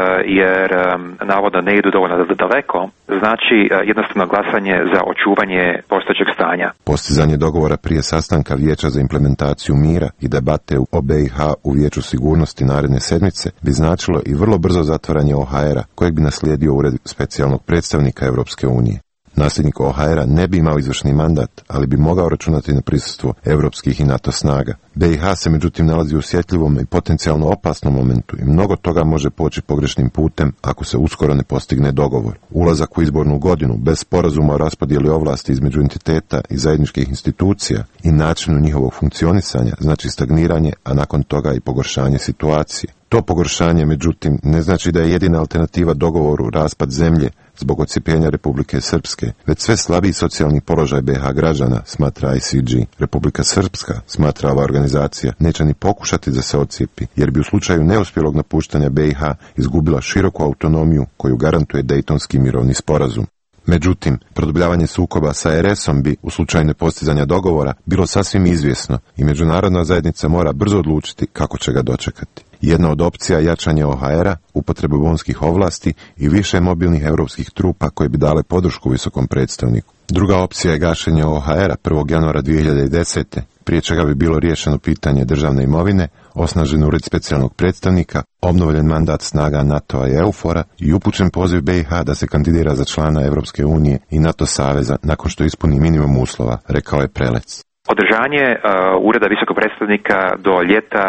jer navodno ne idu dovoljno daleko, znači jednostavno glasanje za očuvanje postojećeg stanja. Postizanje dogovora prije sastanka Vijeća za implementaciju mira i debate o BiH u Vijeću sigurnosti naredne sedmice bi značilo i vrlo brzo zatvaranje OHR-a, kojeg bi naslijedio ured specijalnog predstavnika Europske unije. Nasljednik OHR-a ne bi imao izvršni mandat, ali bi mogao računati na prisustvo europskih i NATO snaga. BiH se međutim nalazi u osjetljivom i potencijalno opasnom momentu i mnogo toga može poći pogrešnim putem ako se uskoro ne postigne dogovor. Ulazak u izbornu godinu bez sporazuma o raspodjeli ovlasti između entiteta i zajedničkih institucija i načinu njihovog funkcionisanja znači stagniranje, a nakon toga i pogoršanje situacije. To pogoršanje, međutim, ne znači da je jedina alternativa dogovoru raspad zemlje zbog odcijepljenja Republike Srpske, već sve slabiji socijalni položaj BiH građana, smatra ICG. Republika Srpska, smatra ova organizacija, neće ni pokušati da se odcijepi, jer bi u slučaju neuspjelog napuštanja BiH izgubila široku autonomiju koju garantuje Dejtonski mirovni sporazum. Međutim, produbljavanje sukoba sa RS-om bi, u slučaju nepostizanja dogovora, bilo sasvim izvjesno i međunarodna zajednica mora brzo odlučiti kako će ga dočekati. Jedna od opcija je jačanje OHR-a, upotrebe vojnih ovlasti i više mobilnih europskih trupa koje bi dale podršku visokom predstavniku. Druga opcija je gašenje OHR-a 1. januara 2010. prije čega bi bilo riješeno pitanje državne imovine, osnažen ured specijalnog predstavnika, obnovljen mandat snaga NATO-a i EUFOR-a i upućen poziv BiH da se kandidira za člana Europske unije i NATO saveza nakon što ispuni minimum uslova, rekao je Prelec. Održanje ureda visokog predstavnika do ljeta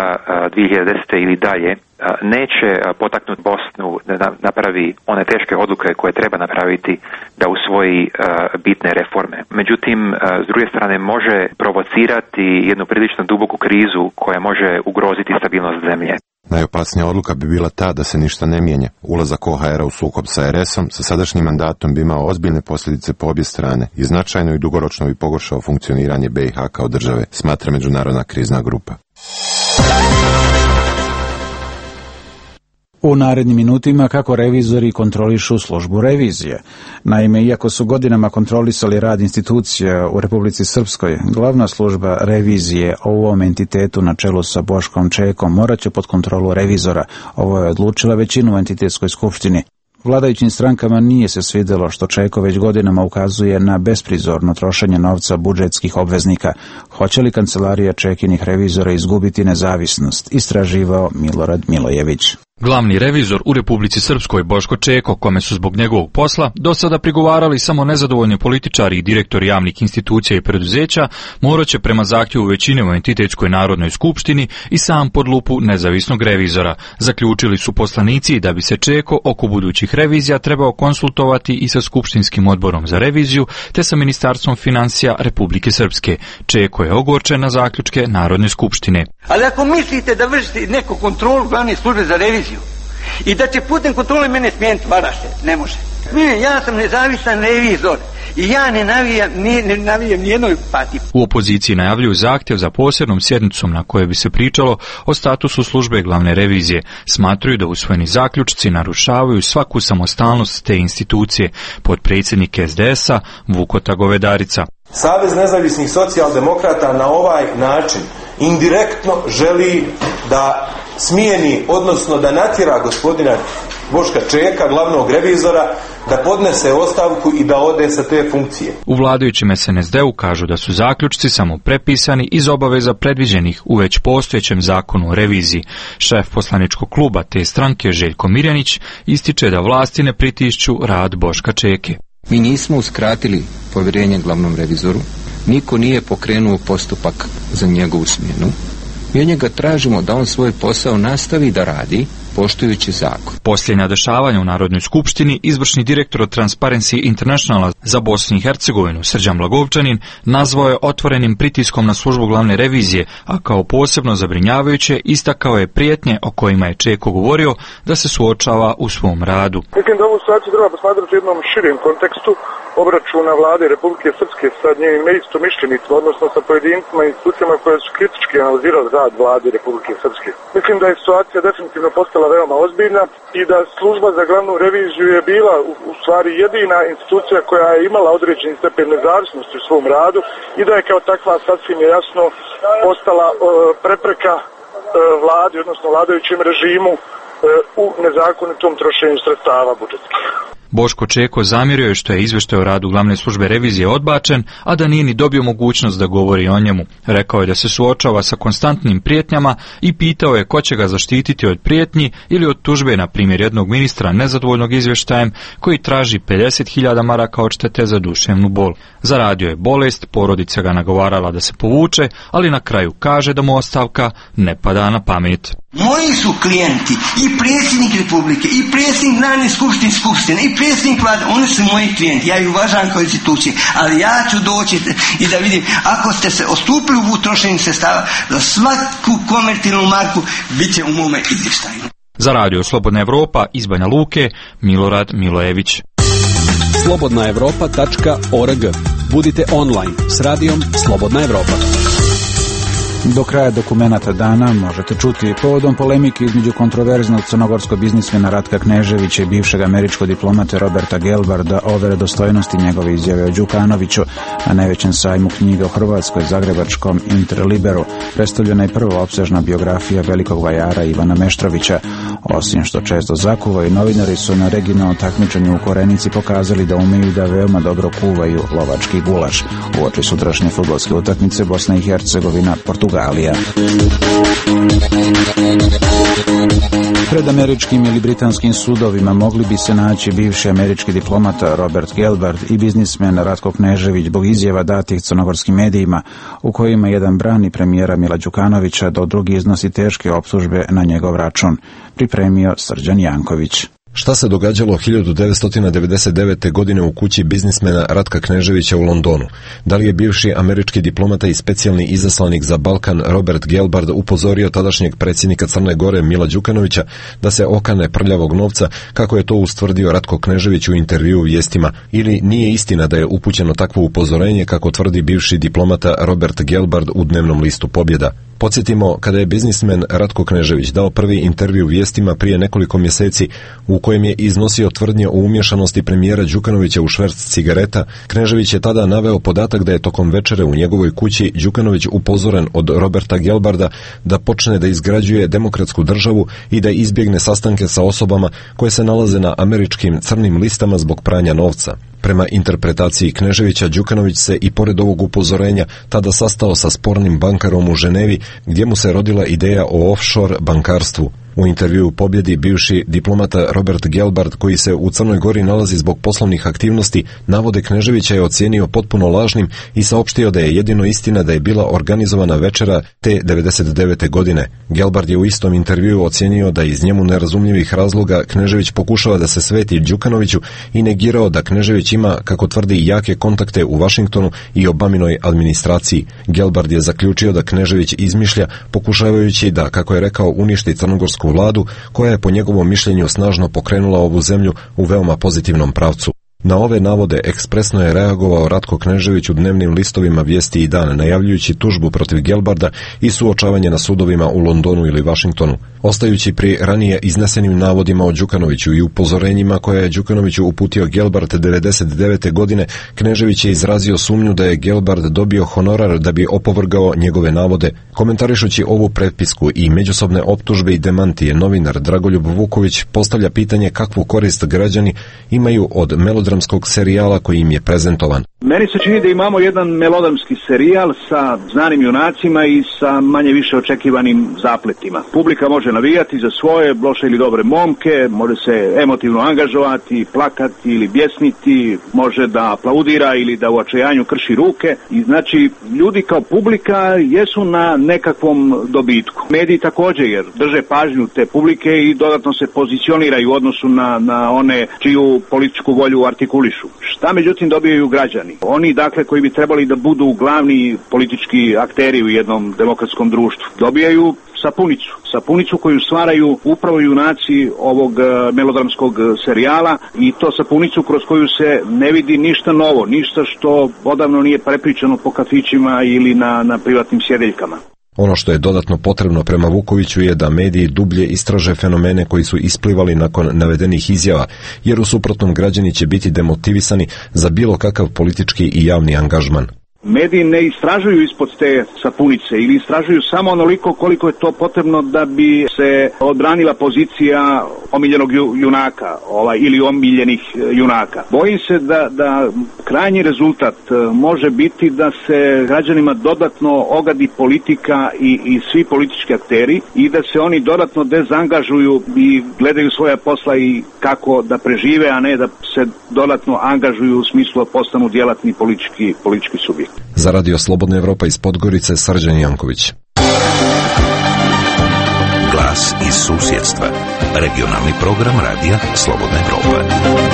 2010. ili dalje neće potaknuti Bosnu da napravi one teške odluke koje treba napraviti da usvoji bitne reforme. Međutim, s druge strane može provocirati jednu prilično duboku krizu koja može ugroziti stabilnost zemlje. Najopasnija odluka bi bila ta da se ništa ne mijenja. Ulazak OHR-a u sukob sa RS-om sa sadašnjim mandatom bi imao ozbiljne posljedice po obje strane i značajno i dugoročno bi pogoršao funkcioniranje BiH kao države, smatra međunarodna krizna grupa. U narednim minutima kako revizori kontrolišu službu revizije. Naime, iako su godinama kontrolisali rad institucija u Republici Srpskoj, glavna služba revizije o ovom entitetu na čelu sa Boškom Čekom morat će pod kontrolu revizora. Ovo je odlučila većina u entitetskoj skupštini. Vladajućim strankama nije se svidjelo što Čeko već godinama ukazuje na besprizorno trošenje novca budžetskih obveznika. Hoće li kancelarija Čekinih revizora izgubiti nezavisnost? Istraživao Milorad Milojević. Glavni revizor u Republici Srpskoj Boško Čeko, kome su zbog njegovog posla do sada prigovarali samo nezadovoljni političari i direktori javnih institucija i preduzeća, morat će prema zahtjevu većine u entitetskoj narodnoj skupštini i sam pod lupu nezavisnog revizora. Zaključili su poslanici da bi se Čeko oko budućih revizija trebao konsultovati i sa Skupštinskim odborom za reviziju te sa Ministarstvom financija Republike Srpske. Čeko je ogorčen na zaključke Narodne skupštine. Ali ako mislite da vršite neku kontrolu glavne službe za reviziju i da će putem kontrole mene smijeniti, varaše, ne može. Ja sam nezavisan revizor i ja ne navijam nijednoj partiji. U opoziciji najavljuju zahtjev za posebnom sjednicom na kojoj bi se pričalo o statusu službe glavne revizije. Smatraju da usvojeni zaključci narušavaju svaku samostalnost te institucije. Potpredsjednik SDS-a Vukota Govedarica. Savez nezavisnih socijaldemokrata na ovaj način indirektno želi da smijeni, odnosno da natjera gospodina Boška Čeka, glavnog revizora, da podnese ostavku i da ode sa te funkcije. U vladajućem SNSD-u kažu da su zaključci samo prepisani iz obaveza predviđenih u već postojećem zakonu o reviziji. Šef poslaničkog kluba te stranke Željko Mirjanić ističe da vlasti ne pritišću rad Boška Čeke. Mi nismo uskratili povjerenje glavnom revizoru, niko nije pokrenuo postupak za njegovu smjenu. Mi od njega tražimo da on svoj posao nastavi da radi, poštujući zakon. Posljednja dešavanja u Narodnoj skupštini izvršni direktor od Transparency Internationala za Bosnu i Hercegovinu Srđan Blagovčanin nazvao je otvorenim pritiskom na službu glavne revizije, a kao posebno zabrinjavajuće istakao je prijetnje o kojima je Čeko govorio da se suočava u svom radu. Mislim da ovu situaciju treba posmatrati u jednom širem kontekstu, obračuna vlade Republike Srpske sa njenim neistomišljenicima, odnosno sa pojedincima i institucijama koje su kritički analizirali rad vlade Republike Srpske. Mislim da je situacija definitivno postala veoma ozbiljna i da služba za glavnu reviziju je bila u stvari jedina institucija koja je imala određeni stepen nezavisnosti u svom radu i da je kao takva sasvim jasno postala prepreka vladi, odnosno vladajućem režimu u nezakonitom trošenju sredstava budžetskih. Boško Čeko zamjerio je što je izveštaj o radu glavne službe revizije odbačen, a da nije ni dobio mogućnost da govori o njemu. Rekao je da se suočava sa konstantnim prijetnjama i pitao je ko će ga zaštititi od prijetnji ili od tužbe, na primjer jednog ministra nezadovoljnog izvještajem koji traži 50.000 maraka odštete za duševnu bol. Zaradio je bolest, porodica ga nagovarala da se povuče, ali na kraju kaže da mu ostavka ne pada na pamet. Moji su klijenti i predsjednik Republike, i predsjednik Narodne skupštine, i predsjednik vlade, oni su moji klijenti, ja ih uvažavam kao institucije, ali ja ću doći i da vidim, ako ste se ostupili u trošenju sredstava, za svaku komercijalnu marku bit će u mome izvještaju. Za Radio Slobodna Evropa iz Banja Luke, Milorad Milojević. slobodnaevropa.org. Budite online s radijom Slobodna Evropa. Do kraja dokumenata dana možete čuti povodom polemike između kontroverznog crnogorskog biznismena Ratka Kneževića i bivšeg američkog diplomata Roberta Gelbarda o verodostojnosti njegove izjave o Đukanoviću. Na najvećem sajmu knjiga o Hrvatskoj, zagrebačkom Interliberu, predstavljena je prva opsežna biografija velikog vajara Ivana Meštrovića. Osim što često zakuvaju, novinari su na regionalnom takmičenju u Korenici pokazali da umeju da veoma dobro kuvaju lovački gulaš. Uoči sutrašnje fudbalske utakmice Bosna i Hercegovina, Portugalija. Pred američkim ili britanskim sudovima mogli bi se naći bivši američki diplomata Robert Gelbard i biznismen Ratko Knežević zbog izjava datih crnogorskim medijima, u kojima jedan brani premijera Mila Đukanovića, dok drugi iznosi teške optužbe na njegov račun. Pripremio Srđan Janković. Šta se događalo 1999. godine u kući biznismena Ratka Kneževića u Londonu? Da li je bivši američki diplomata i specijalni izaslanik za Balkan Robert Gelbard upozorio tadašnjeg predsjednika Crne Gore Mila Đukanovića da se okane prljavog novca, kako je to ustvrdio Ratko Knežević u intervjuu Vijestima, ili nije istina da je upućeno takvo upozorenje, kako tvrdi bivši diplomata Robert Gelbard u dnevnom listu Pobjeda? Podsjetimo, kada je biznismen Ratko Knežević dao prvi intervju Vijestima prije nekoliko mjeseci, u kojem je iznosio tvrdnje o umješanosti premijera Đukanovića u šverc cigareta, Knežević je tada naveo podatak da je tokom večere u njegovoj kući Đukanović upozoren od Roberta Gelbarda da počne da izgrađuje demokratsku državu i da izbjegne sastanke sa osobama koje se nalaze na američkim crnim listama zbog pranja novca. Prema interpretaciji Kneževića, Đukanović se i pored ovog upozorenja tada sastao sa spornim bankarom u Ženevi, gdje mu se rodila ideja o offshore bankarstvu. U intervjuu Pobjedi bivši diplomata Robert Gelbard, koji se u Crnoj Gori nalazi zbog poslovnih aktivnosti, navode Kneževića je ocijenio potpuno lažnim i saopštio da je jedino istina da je bila organizovana večera te 99. godine. Gelbard je u istom intervjuu ocijenio da iz njemu nerazumljivih razloga Knežević pokušava da se sveti Đukanoviću i negirao da Knežević ima, kako tvrdi, jake kontakte u Vašingtonu i Obaminoj administraciji. Gelbard je zaključio da Knežević izmišlja, pokušavajući da, kako je rekao, uništi crnogorsku vladu, koja je po njegovom mišljenju snažno pokrenula ovu zemlju u veoma pozitivnom pravcu. Na ove navode ekspresno je reagovao Ratko Knežević u dnevnim listovima Vijesti i Dan, najavljujući tužbu protiv Gelbarda i suočavanje na sudovima u Londonu ili Vašingtonu. Ostajući pri ranije iznesenim navodima o Đukanoviću i upozorenjima koje je Đukanoviću uputio Gelbard 99. godine, Knežević je izrazio sumnju da je Gelbard dobio honorar da bi opovrgao njegove navode. Komentarišući ovu prepisku i međusobne optužbe i demantije, novinar Dragoljub Vuković postavlja pitanje kakvu korist građani imaju od melodramskog serijala koji im je prezentovan. Meni se čini da imamo jedan melodramski serijal sa znanim junacima i sa manje više očekivanim zapletima. Publika može navijati za svoje loše ili dobre momke, može se emotivno angažovati, plakati ili bjesniti, može da aplaudira ili da u očajanju krši ruke. I znači, ljudi kao publika jesu na nekakvom dobitku. Mediji također, jer drže pažnju te publike i dodatno se pozicioniraju u odnosu na one čiju političku volju artikulišu. Šta međutim dobijaju građani? Oni, dakle, koji bi trebali da budu glavni politički akteri u jednom demokratskom društvu, dobijaju sapunicu koju stvaraju upravo junaci ovog melodramskog serijala, i to sapunicu kroz koju se ne vidi ništa novo, ništa što odavno nije prepričano po kafićima ili na privatnim sjedeljkama. Ono što je dodatno potrebno prema Vukoviću je da mediji dublje istraže fenomene koji su isplivali nakon navedenih izjava, jer u suprotnom građani će biti demotivisani za bilo kakav politički i javni angažman. Mediji ne istražuju ispod te sapunice ili istražuju samo onoliko koliko je to potrebno da bi se odbranila pozicija omiljenog junaka ili omiljenih junaka. Bojim se da krajnji rezultat može biti da se građanima dodatno ogadi politika i svi politički akteri i da se oni dodatno dezangažuju i gledaju svoja posla i kako da prežive, a ne da se dodatno angažuju u smislu da postanu djelatni politički subjekt. Za Radio Slobodna Evropa iz Podgorice, Srđan Janković. Glas iz susjedstva. Regionalni program Radija Slobodna Evropa.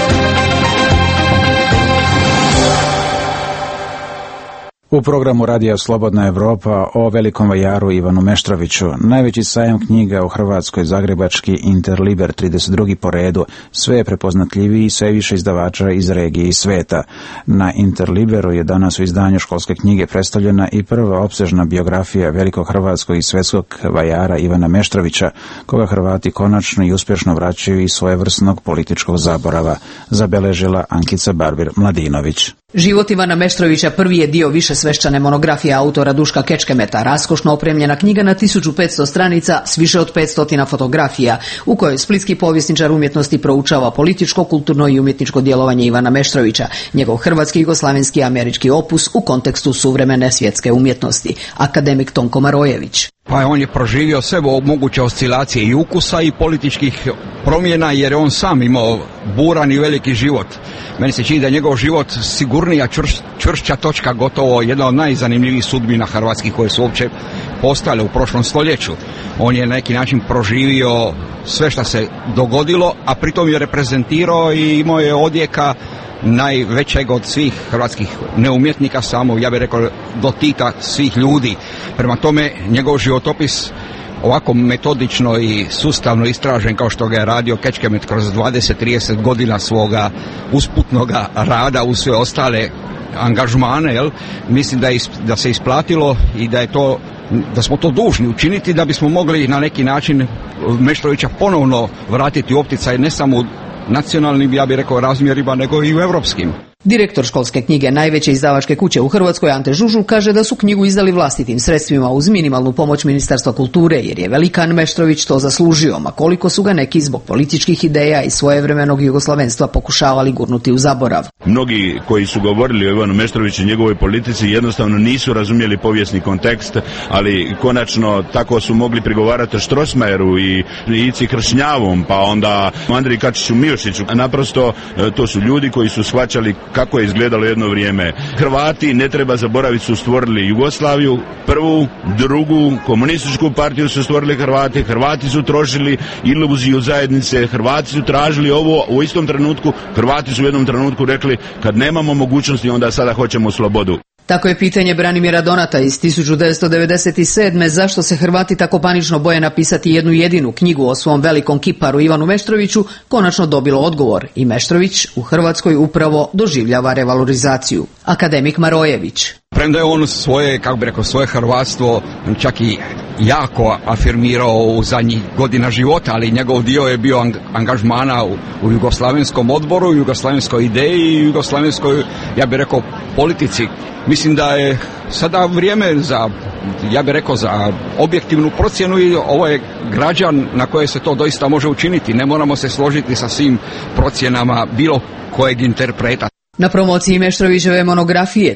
U programu Radija Slobodna Evropa o velikom vajaru Ivanu Meštroviću. Najveći sajam knjiga u Hrvatskoj, zagrebački Interliber, 32. po redu, sve je prepoznatljiviji i sve više izdavača iz regije i sveta. Na Interliberu je danas u izdanju školske knjige predstavljena i prva opsežna biografija velikog hrvatskog i svetskog vajara Ivana Meštrovića, koga Hrvati konačno i uspješno vraćaju iz svojevrsnog političkog zaborava, zabeležila Ankica Barbir-Mladinović. Život Ivana Meštrovića prvi je dio više svešćane monografije autora Duška Kečkemeta, raskošno opremljena knjiga na 1500 stranica s više od 500 fotografija, u kojoj splitski povjesničar umjetnosti proučava političko, kulturno i umjetničko djelovanje Ivana Meštrovića, njegov hrvatski, jugoslavenski i američki opus u kontekstu suvremene svjetske umjetnosti. Akademik Tonko Marojević. Pa on je proživio sve moguće oscilacije i ukusa i političkih promjena, jer je on sam imao buran i veliki život. Meni se čini da je njegov život sigurnija, čvršća točka, gotovo jedna od najzanimljivijih sudbina hrvatskih koje su uopće postale u prošlom stoljeću. On je na neki način proživio sve što se dogodilo, a pritom je reprezentirao i imao je odjeka najvećeg od svih hrvatskih neumjetnika, samo, ja bih rekao, do Tita svih ljudi. Prema tome, njegov životopis ovako metodično i sustavno istražen kao što ga je radio Kečkemet kroz 20-30 godina svoga usputnoga rada u sve ostale angažmane, mislim da se isplatilo i da smo to dužni učiniti da bismo mogli na neki način Meštrovića ponovno vratiti u opticaj ne samo u nacionalnim, ja bih rekao, razmjerima, nego i u europskim. Direktor školske knjige najveće izdavačke kuće u Hrvatskoj, Ante Žužul, kaže da su knjigu izdali vlastitim sredstvima uz minimalnu pomoć Ministarstva kulture, jer je velikan Meštrović to zaslužio, ma koliko su ga neki zbog političkih ideja i svojevremenog jugoslavenstva pokušavali gurnuti u zaborav. Mnogi koji su govorili o Ivanu Meštroviću i njegovoj politici jednostavno nisu razumjeli povijesni kontekst, ali konačno tako su mogli prigovarati Strossmayeru i Ici Kršnjavom, pa onda Andriji Kačiću Miošiću. Naprosto to su ljudi koji su shvaćali kako je izgledalo jedno vrijeme. Hrvati, ne treba zaboraviti, su stvorili Jugoslaviju, prvu, drugu, komunističku partiju su stvorili Hrvati, Hrvati su trošili iluziju zajednice, Hrvati su tražili ovo u istom trenutku, Hrvati su u jednom trenutku rekli kad nemamo mogućnosti onda sada hoćemo slobodu. Tako je pitanje Branimira Donata iz 1997. zašto se Hrvati tako panično boje napisati jednu jedinu knjigu o svom velikom kiparu Ivanu Meštroviću konačno dobilo odgovor i Meštrović u Hrvatskoj upravo doživljava revalorizaciju. Akademik Marojević. Premda je on svoje hrvatstvo čak i jako afirmirao u zadnjih godina života, ali njegov dio je bio angažmana u jugoslavenskom odboru, u jugoslavenskoj ideji i jugoslavenskoj, ja bih rekao, politici. Mislim da je sada vrijeme za objektivnu procjenu i ovo je građan na koje se to doista može učiniti. Ne moramo se složiti sa svim procjenama bilo kojeg interpreta. Na promociji Meštrovićeve monografije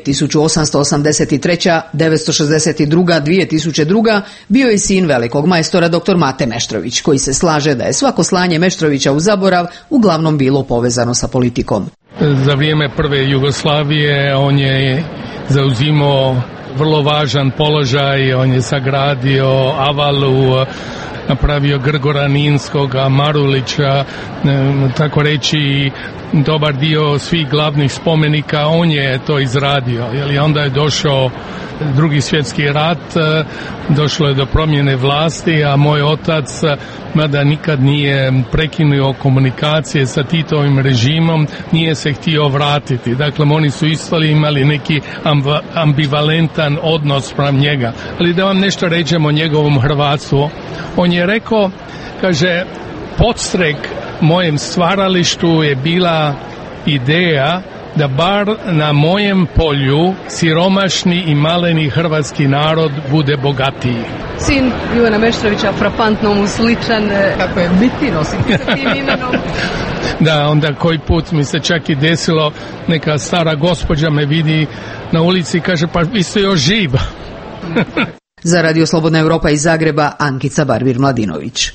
1883. 962. 2002. bio je sin velikog majstora dr. Mate Meštrović, koji se slaže da je svako slanje Meštrovića u zaborav uglavnom bilo povezano sa politikom. Za vrijeme prve Jugoslavije on je zauzimao vrlo važan položaj, on je sagradio Avalu, napravio Grgora Ninskoga, Marulića, tako reći dobar dio svih glavnih spomenika, on je to izradio. Onda je došao Drugi svjetski rat, došlo je do promjene vlasti, a moj otac, mada nikad nije prekinuo komunikacije sa Titovim režimom, nije se htio vratiti. Dakle, oni su isto imali neki ambivalentan odnos prema njega. Ali da vam nešto rećemo o njegovom hrvatstvu. On je rekao, kaže, podstrek mojem stvaralištu je bila ideja da bar na mojem polju siromašni i maleni hrvatski narod bude bogatiji. Sin Ivana Meštrovića, frapantno mu sličan. Kako je biti nositi s tim imenom? Da, onda koji put mi se čak i desilo, neka stara gospođa me vidi na ulici i kaže, pa vi ste još živ. Za Radio Slobodna Evropa iz Zagreba, Ankica Barbir-Mladinović.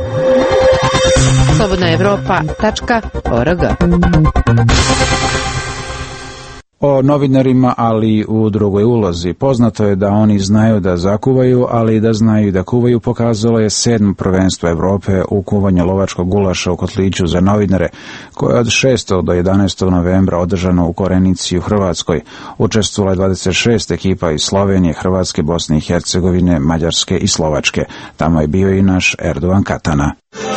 slobodnaevropa.org. O novinarima, ali u drugoj ulozi. Poznato je da oni znaju da zakuvaju, ali i da znaju da kuvaju, pokazalo je 7. prvenstvo Evrope u kuvanju lovačkog gulaša u Kotliću za novinare, koje je od 6. do 11. novembra održano u Korenici u Hrvatskoj. Učestvovala je 26 ekipa iz Slovenije, Hrvatske, Bosne i Hercegovine, Mađarske i Slovačke. Tamo je bio i naš Erdovan Katana.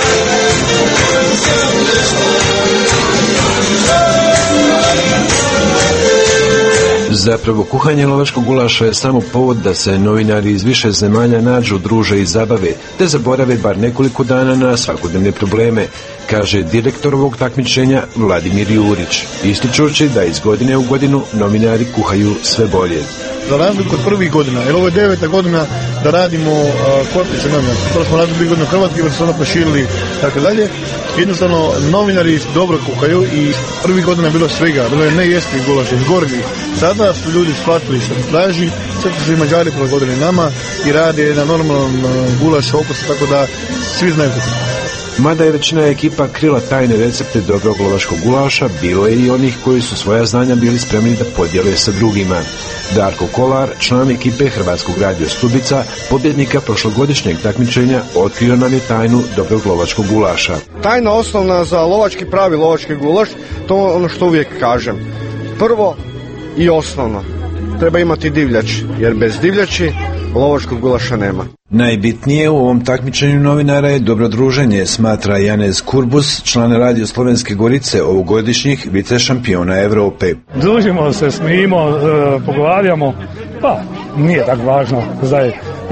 Zapravo, kuhanje lovačkog gulaša je samo povod da se novinari iz više zemalja nađu, druže i zabave, te zaborave bar nekoliko dana na svakodnevne probleme, kaže direktor ovog takmičenja Vladimir Jurić, ističući da iz godine u godinu novinari kuhaju sve bolje. Za razliku od prvih godina, jer ovo je 9. godina da radimo korpice novinara. Prvo smo radili 2 godine u Hrvatskoj, jer su onda proširili tako dalje. Jednostavno, novinari dobro kuhaju i prvih godina je bilo svega, bilo je nejesti gulaš, gorgi. Sada su ljudi shvatili što se traži, sad su i Mađari prilagodili nama i rade na normalnom gulašu okusu, tako da svi znaju kuhati. Mada je većina ekipa krila tajne recepte dobrog lovačkog gulaša, bilo je i onih koji su svoja znanja bili spremni da podijele sa drugima. Darko Kolar, član ekipe Hrvatskog radio Stubica, pobjednika prošlogodišnjeg takmičenja, otkrio nam je tajnu dobrog lovačkog gulaša. Tajna osnovna za lovački pravi lovački gulaš, to je ono što uvijek kažem. Prvo i osnovno, treba imati divljač, jer bez divljači lovačkog gulaša nema. Najbitnije u ovom takmičenju novinara je dobro druženje, smatra Janez Kurbus, član Radio Slovenske Gorice, ovogodišnjih vice šampiona Evrope. Družimo se, smijimo, pogovarjamo, pa nije tako važno zdaj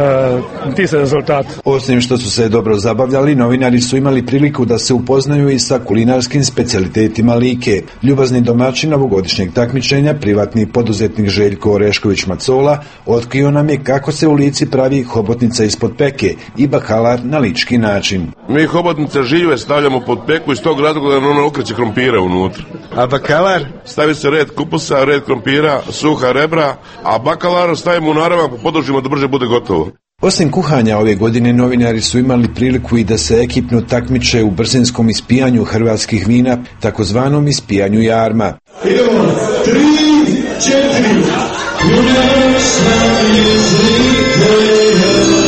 ti se rezultat. Osim što su se dobro zabavljali, novinari su imali priliku da se upoznaju i sa kulinarskim specijalitetima Like. Ljubazni domaćin ovogodišnjeg takmičenja, privatni poduzetnik Željko Orešković-Macola, otkrio nam je kako se u Lici pravi hobotnica ispod peke i bakalar na lički način. Mi hobotnice žive stavljamo pod peku iz tog razloga da ono okreće krompira unutra. A bakalar? Stavi se red kupusa, red krompira, suha rebra, a bakalar stavimo u naramak, podržimo da brže bude gotovo. Osim kuhanja ove godine, novinari su imali priliku i da se ekipno takmiče u brzinskom ispijanju hrvatskih vina, takozvanom ispijanju jarma. Idemo, 3, 4,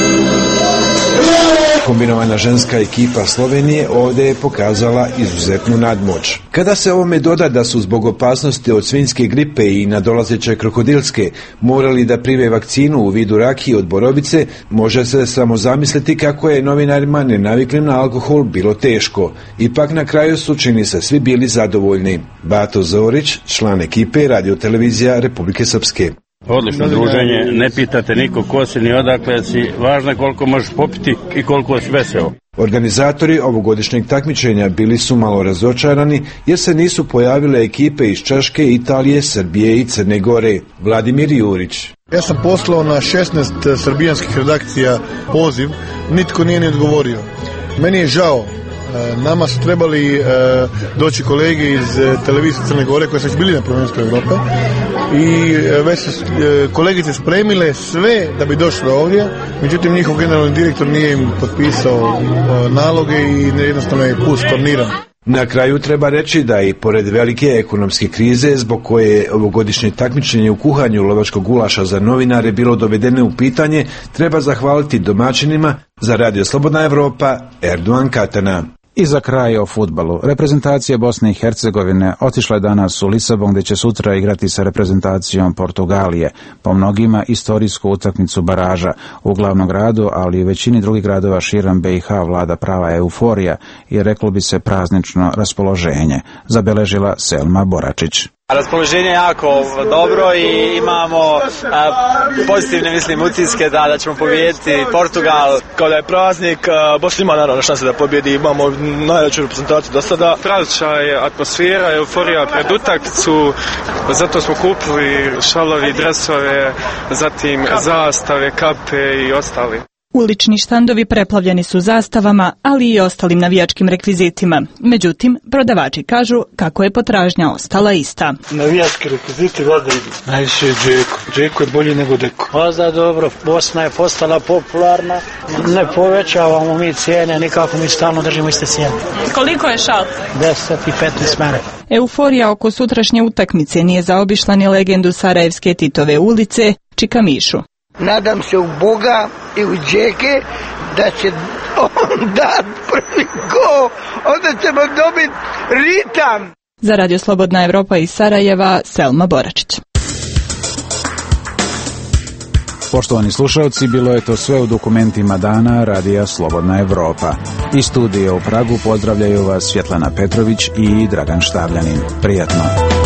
Kombinovana ženska ekipa Slovenije ovdje je pokazala izuzetnu nadmoć. Kada se ovome doda da su zbog opasnosti od svinjske gripe i nadolazeće krokodilske morali da prime vakcinu u vidu rakije od borovice, može se samo zamisliti kako je novinarima nenaviklim na alkohol bilo teško. Ipak na kraju su, čini se, svi bili zadovoljni. Bato Zorić, član ekipe Radiotelevizija Republike Srpske. Odlično druženje, ne pitate niko ko si ni odakle si, važno je koliko možeš popiti i koliko si veseo. Organizatori ovogodišnjeg takmičenja bili su malo razočarani jer se nisu pojavile ekipe iz Češke, Italije, Srbije i Crne Gore. Vladimir Jurić. Ja sam poslao na 16 srbijanskih redakcija poziv, nitko nije ni odgovorio. Meni je žao. Nama su trebali doći kolege iz televizije Crne Gore koje su već bili na prvenstvu Europe i već su kolegice spremile sve da bi došle ovdje, međutim njihov generalni direktor nije im potpisao naloge i jednostavno je put storniran. Na kraju treba reći da i pored velike ekonomske krize zbog koje je ovogodišnje takmičenje u kuhanju lovačkog gulaša za novinare bilo dovedene u pitanje, treba zahvaliti domaćinima. Za Radio Slobodna Evropa, Erdovan Katana. I za kraj o fudbalu. Reprezentacija Bosne i Hercegovine otišla je danas u Lisabon, gdje će sutra igrati sa reprezentacijom Portugalije, po mnogima istorijsku utakmicu baraža. U glavnom gradu, ali i u većini drugih gradova širom BiH vlada prava euforija i reklo bi se praznično raspoloženje, zabeležila Selma Boračić. Raspoloženje je jako dobro i imamo pozitivne, utiske da ćemo pobijediti Portugal. Kao da je praznik, Bosna ima naravno šanse da pobjedi, imamo najveću reprezentaciju do sada. Praznična je atmosfera, euforija pred utakmicu, zato smo kupili šalovi, dresove, zatim zastave, kape i ostali. Ulični štandovi preplavljeni su zastavama, ali i ostalim navijačkim rekvizitima. Međutim, prodavači kažu kako je potražnja ostala ista. Navijački rekviziti vladaju. Najviše je Džeko. Džeko je bolji nego Deko. Ozda dobro, Bosna je postala popularna. Ne povećavamo mi cijene, nikako mi stalno držimo iste cijene. Koliko je šal? 10 i 15 mene. Euforija oko sutrašnje utakmice nije zaobišla ni legendu Sarajevske Titove ulice, Čika Mišu. Nadam se u Boga i u Džeke da će on dat prvi gol, onda ćemo dobiti ritam. Za Radio Slobodna Evropa iz Sarajeva, Selma Boračić. Poštovani slušalci, bilo je to sve u dokumentima dana Radija Slobodna Evropa. Iz studija u Pragu pozdravljaju vas Svjetlana Petrović i Dragan Štavljanin. Prijatno.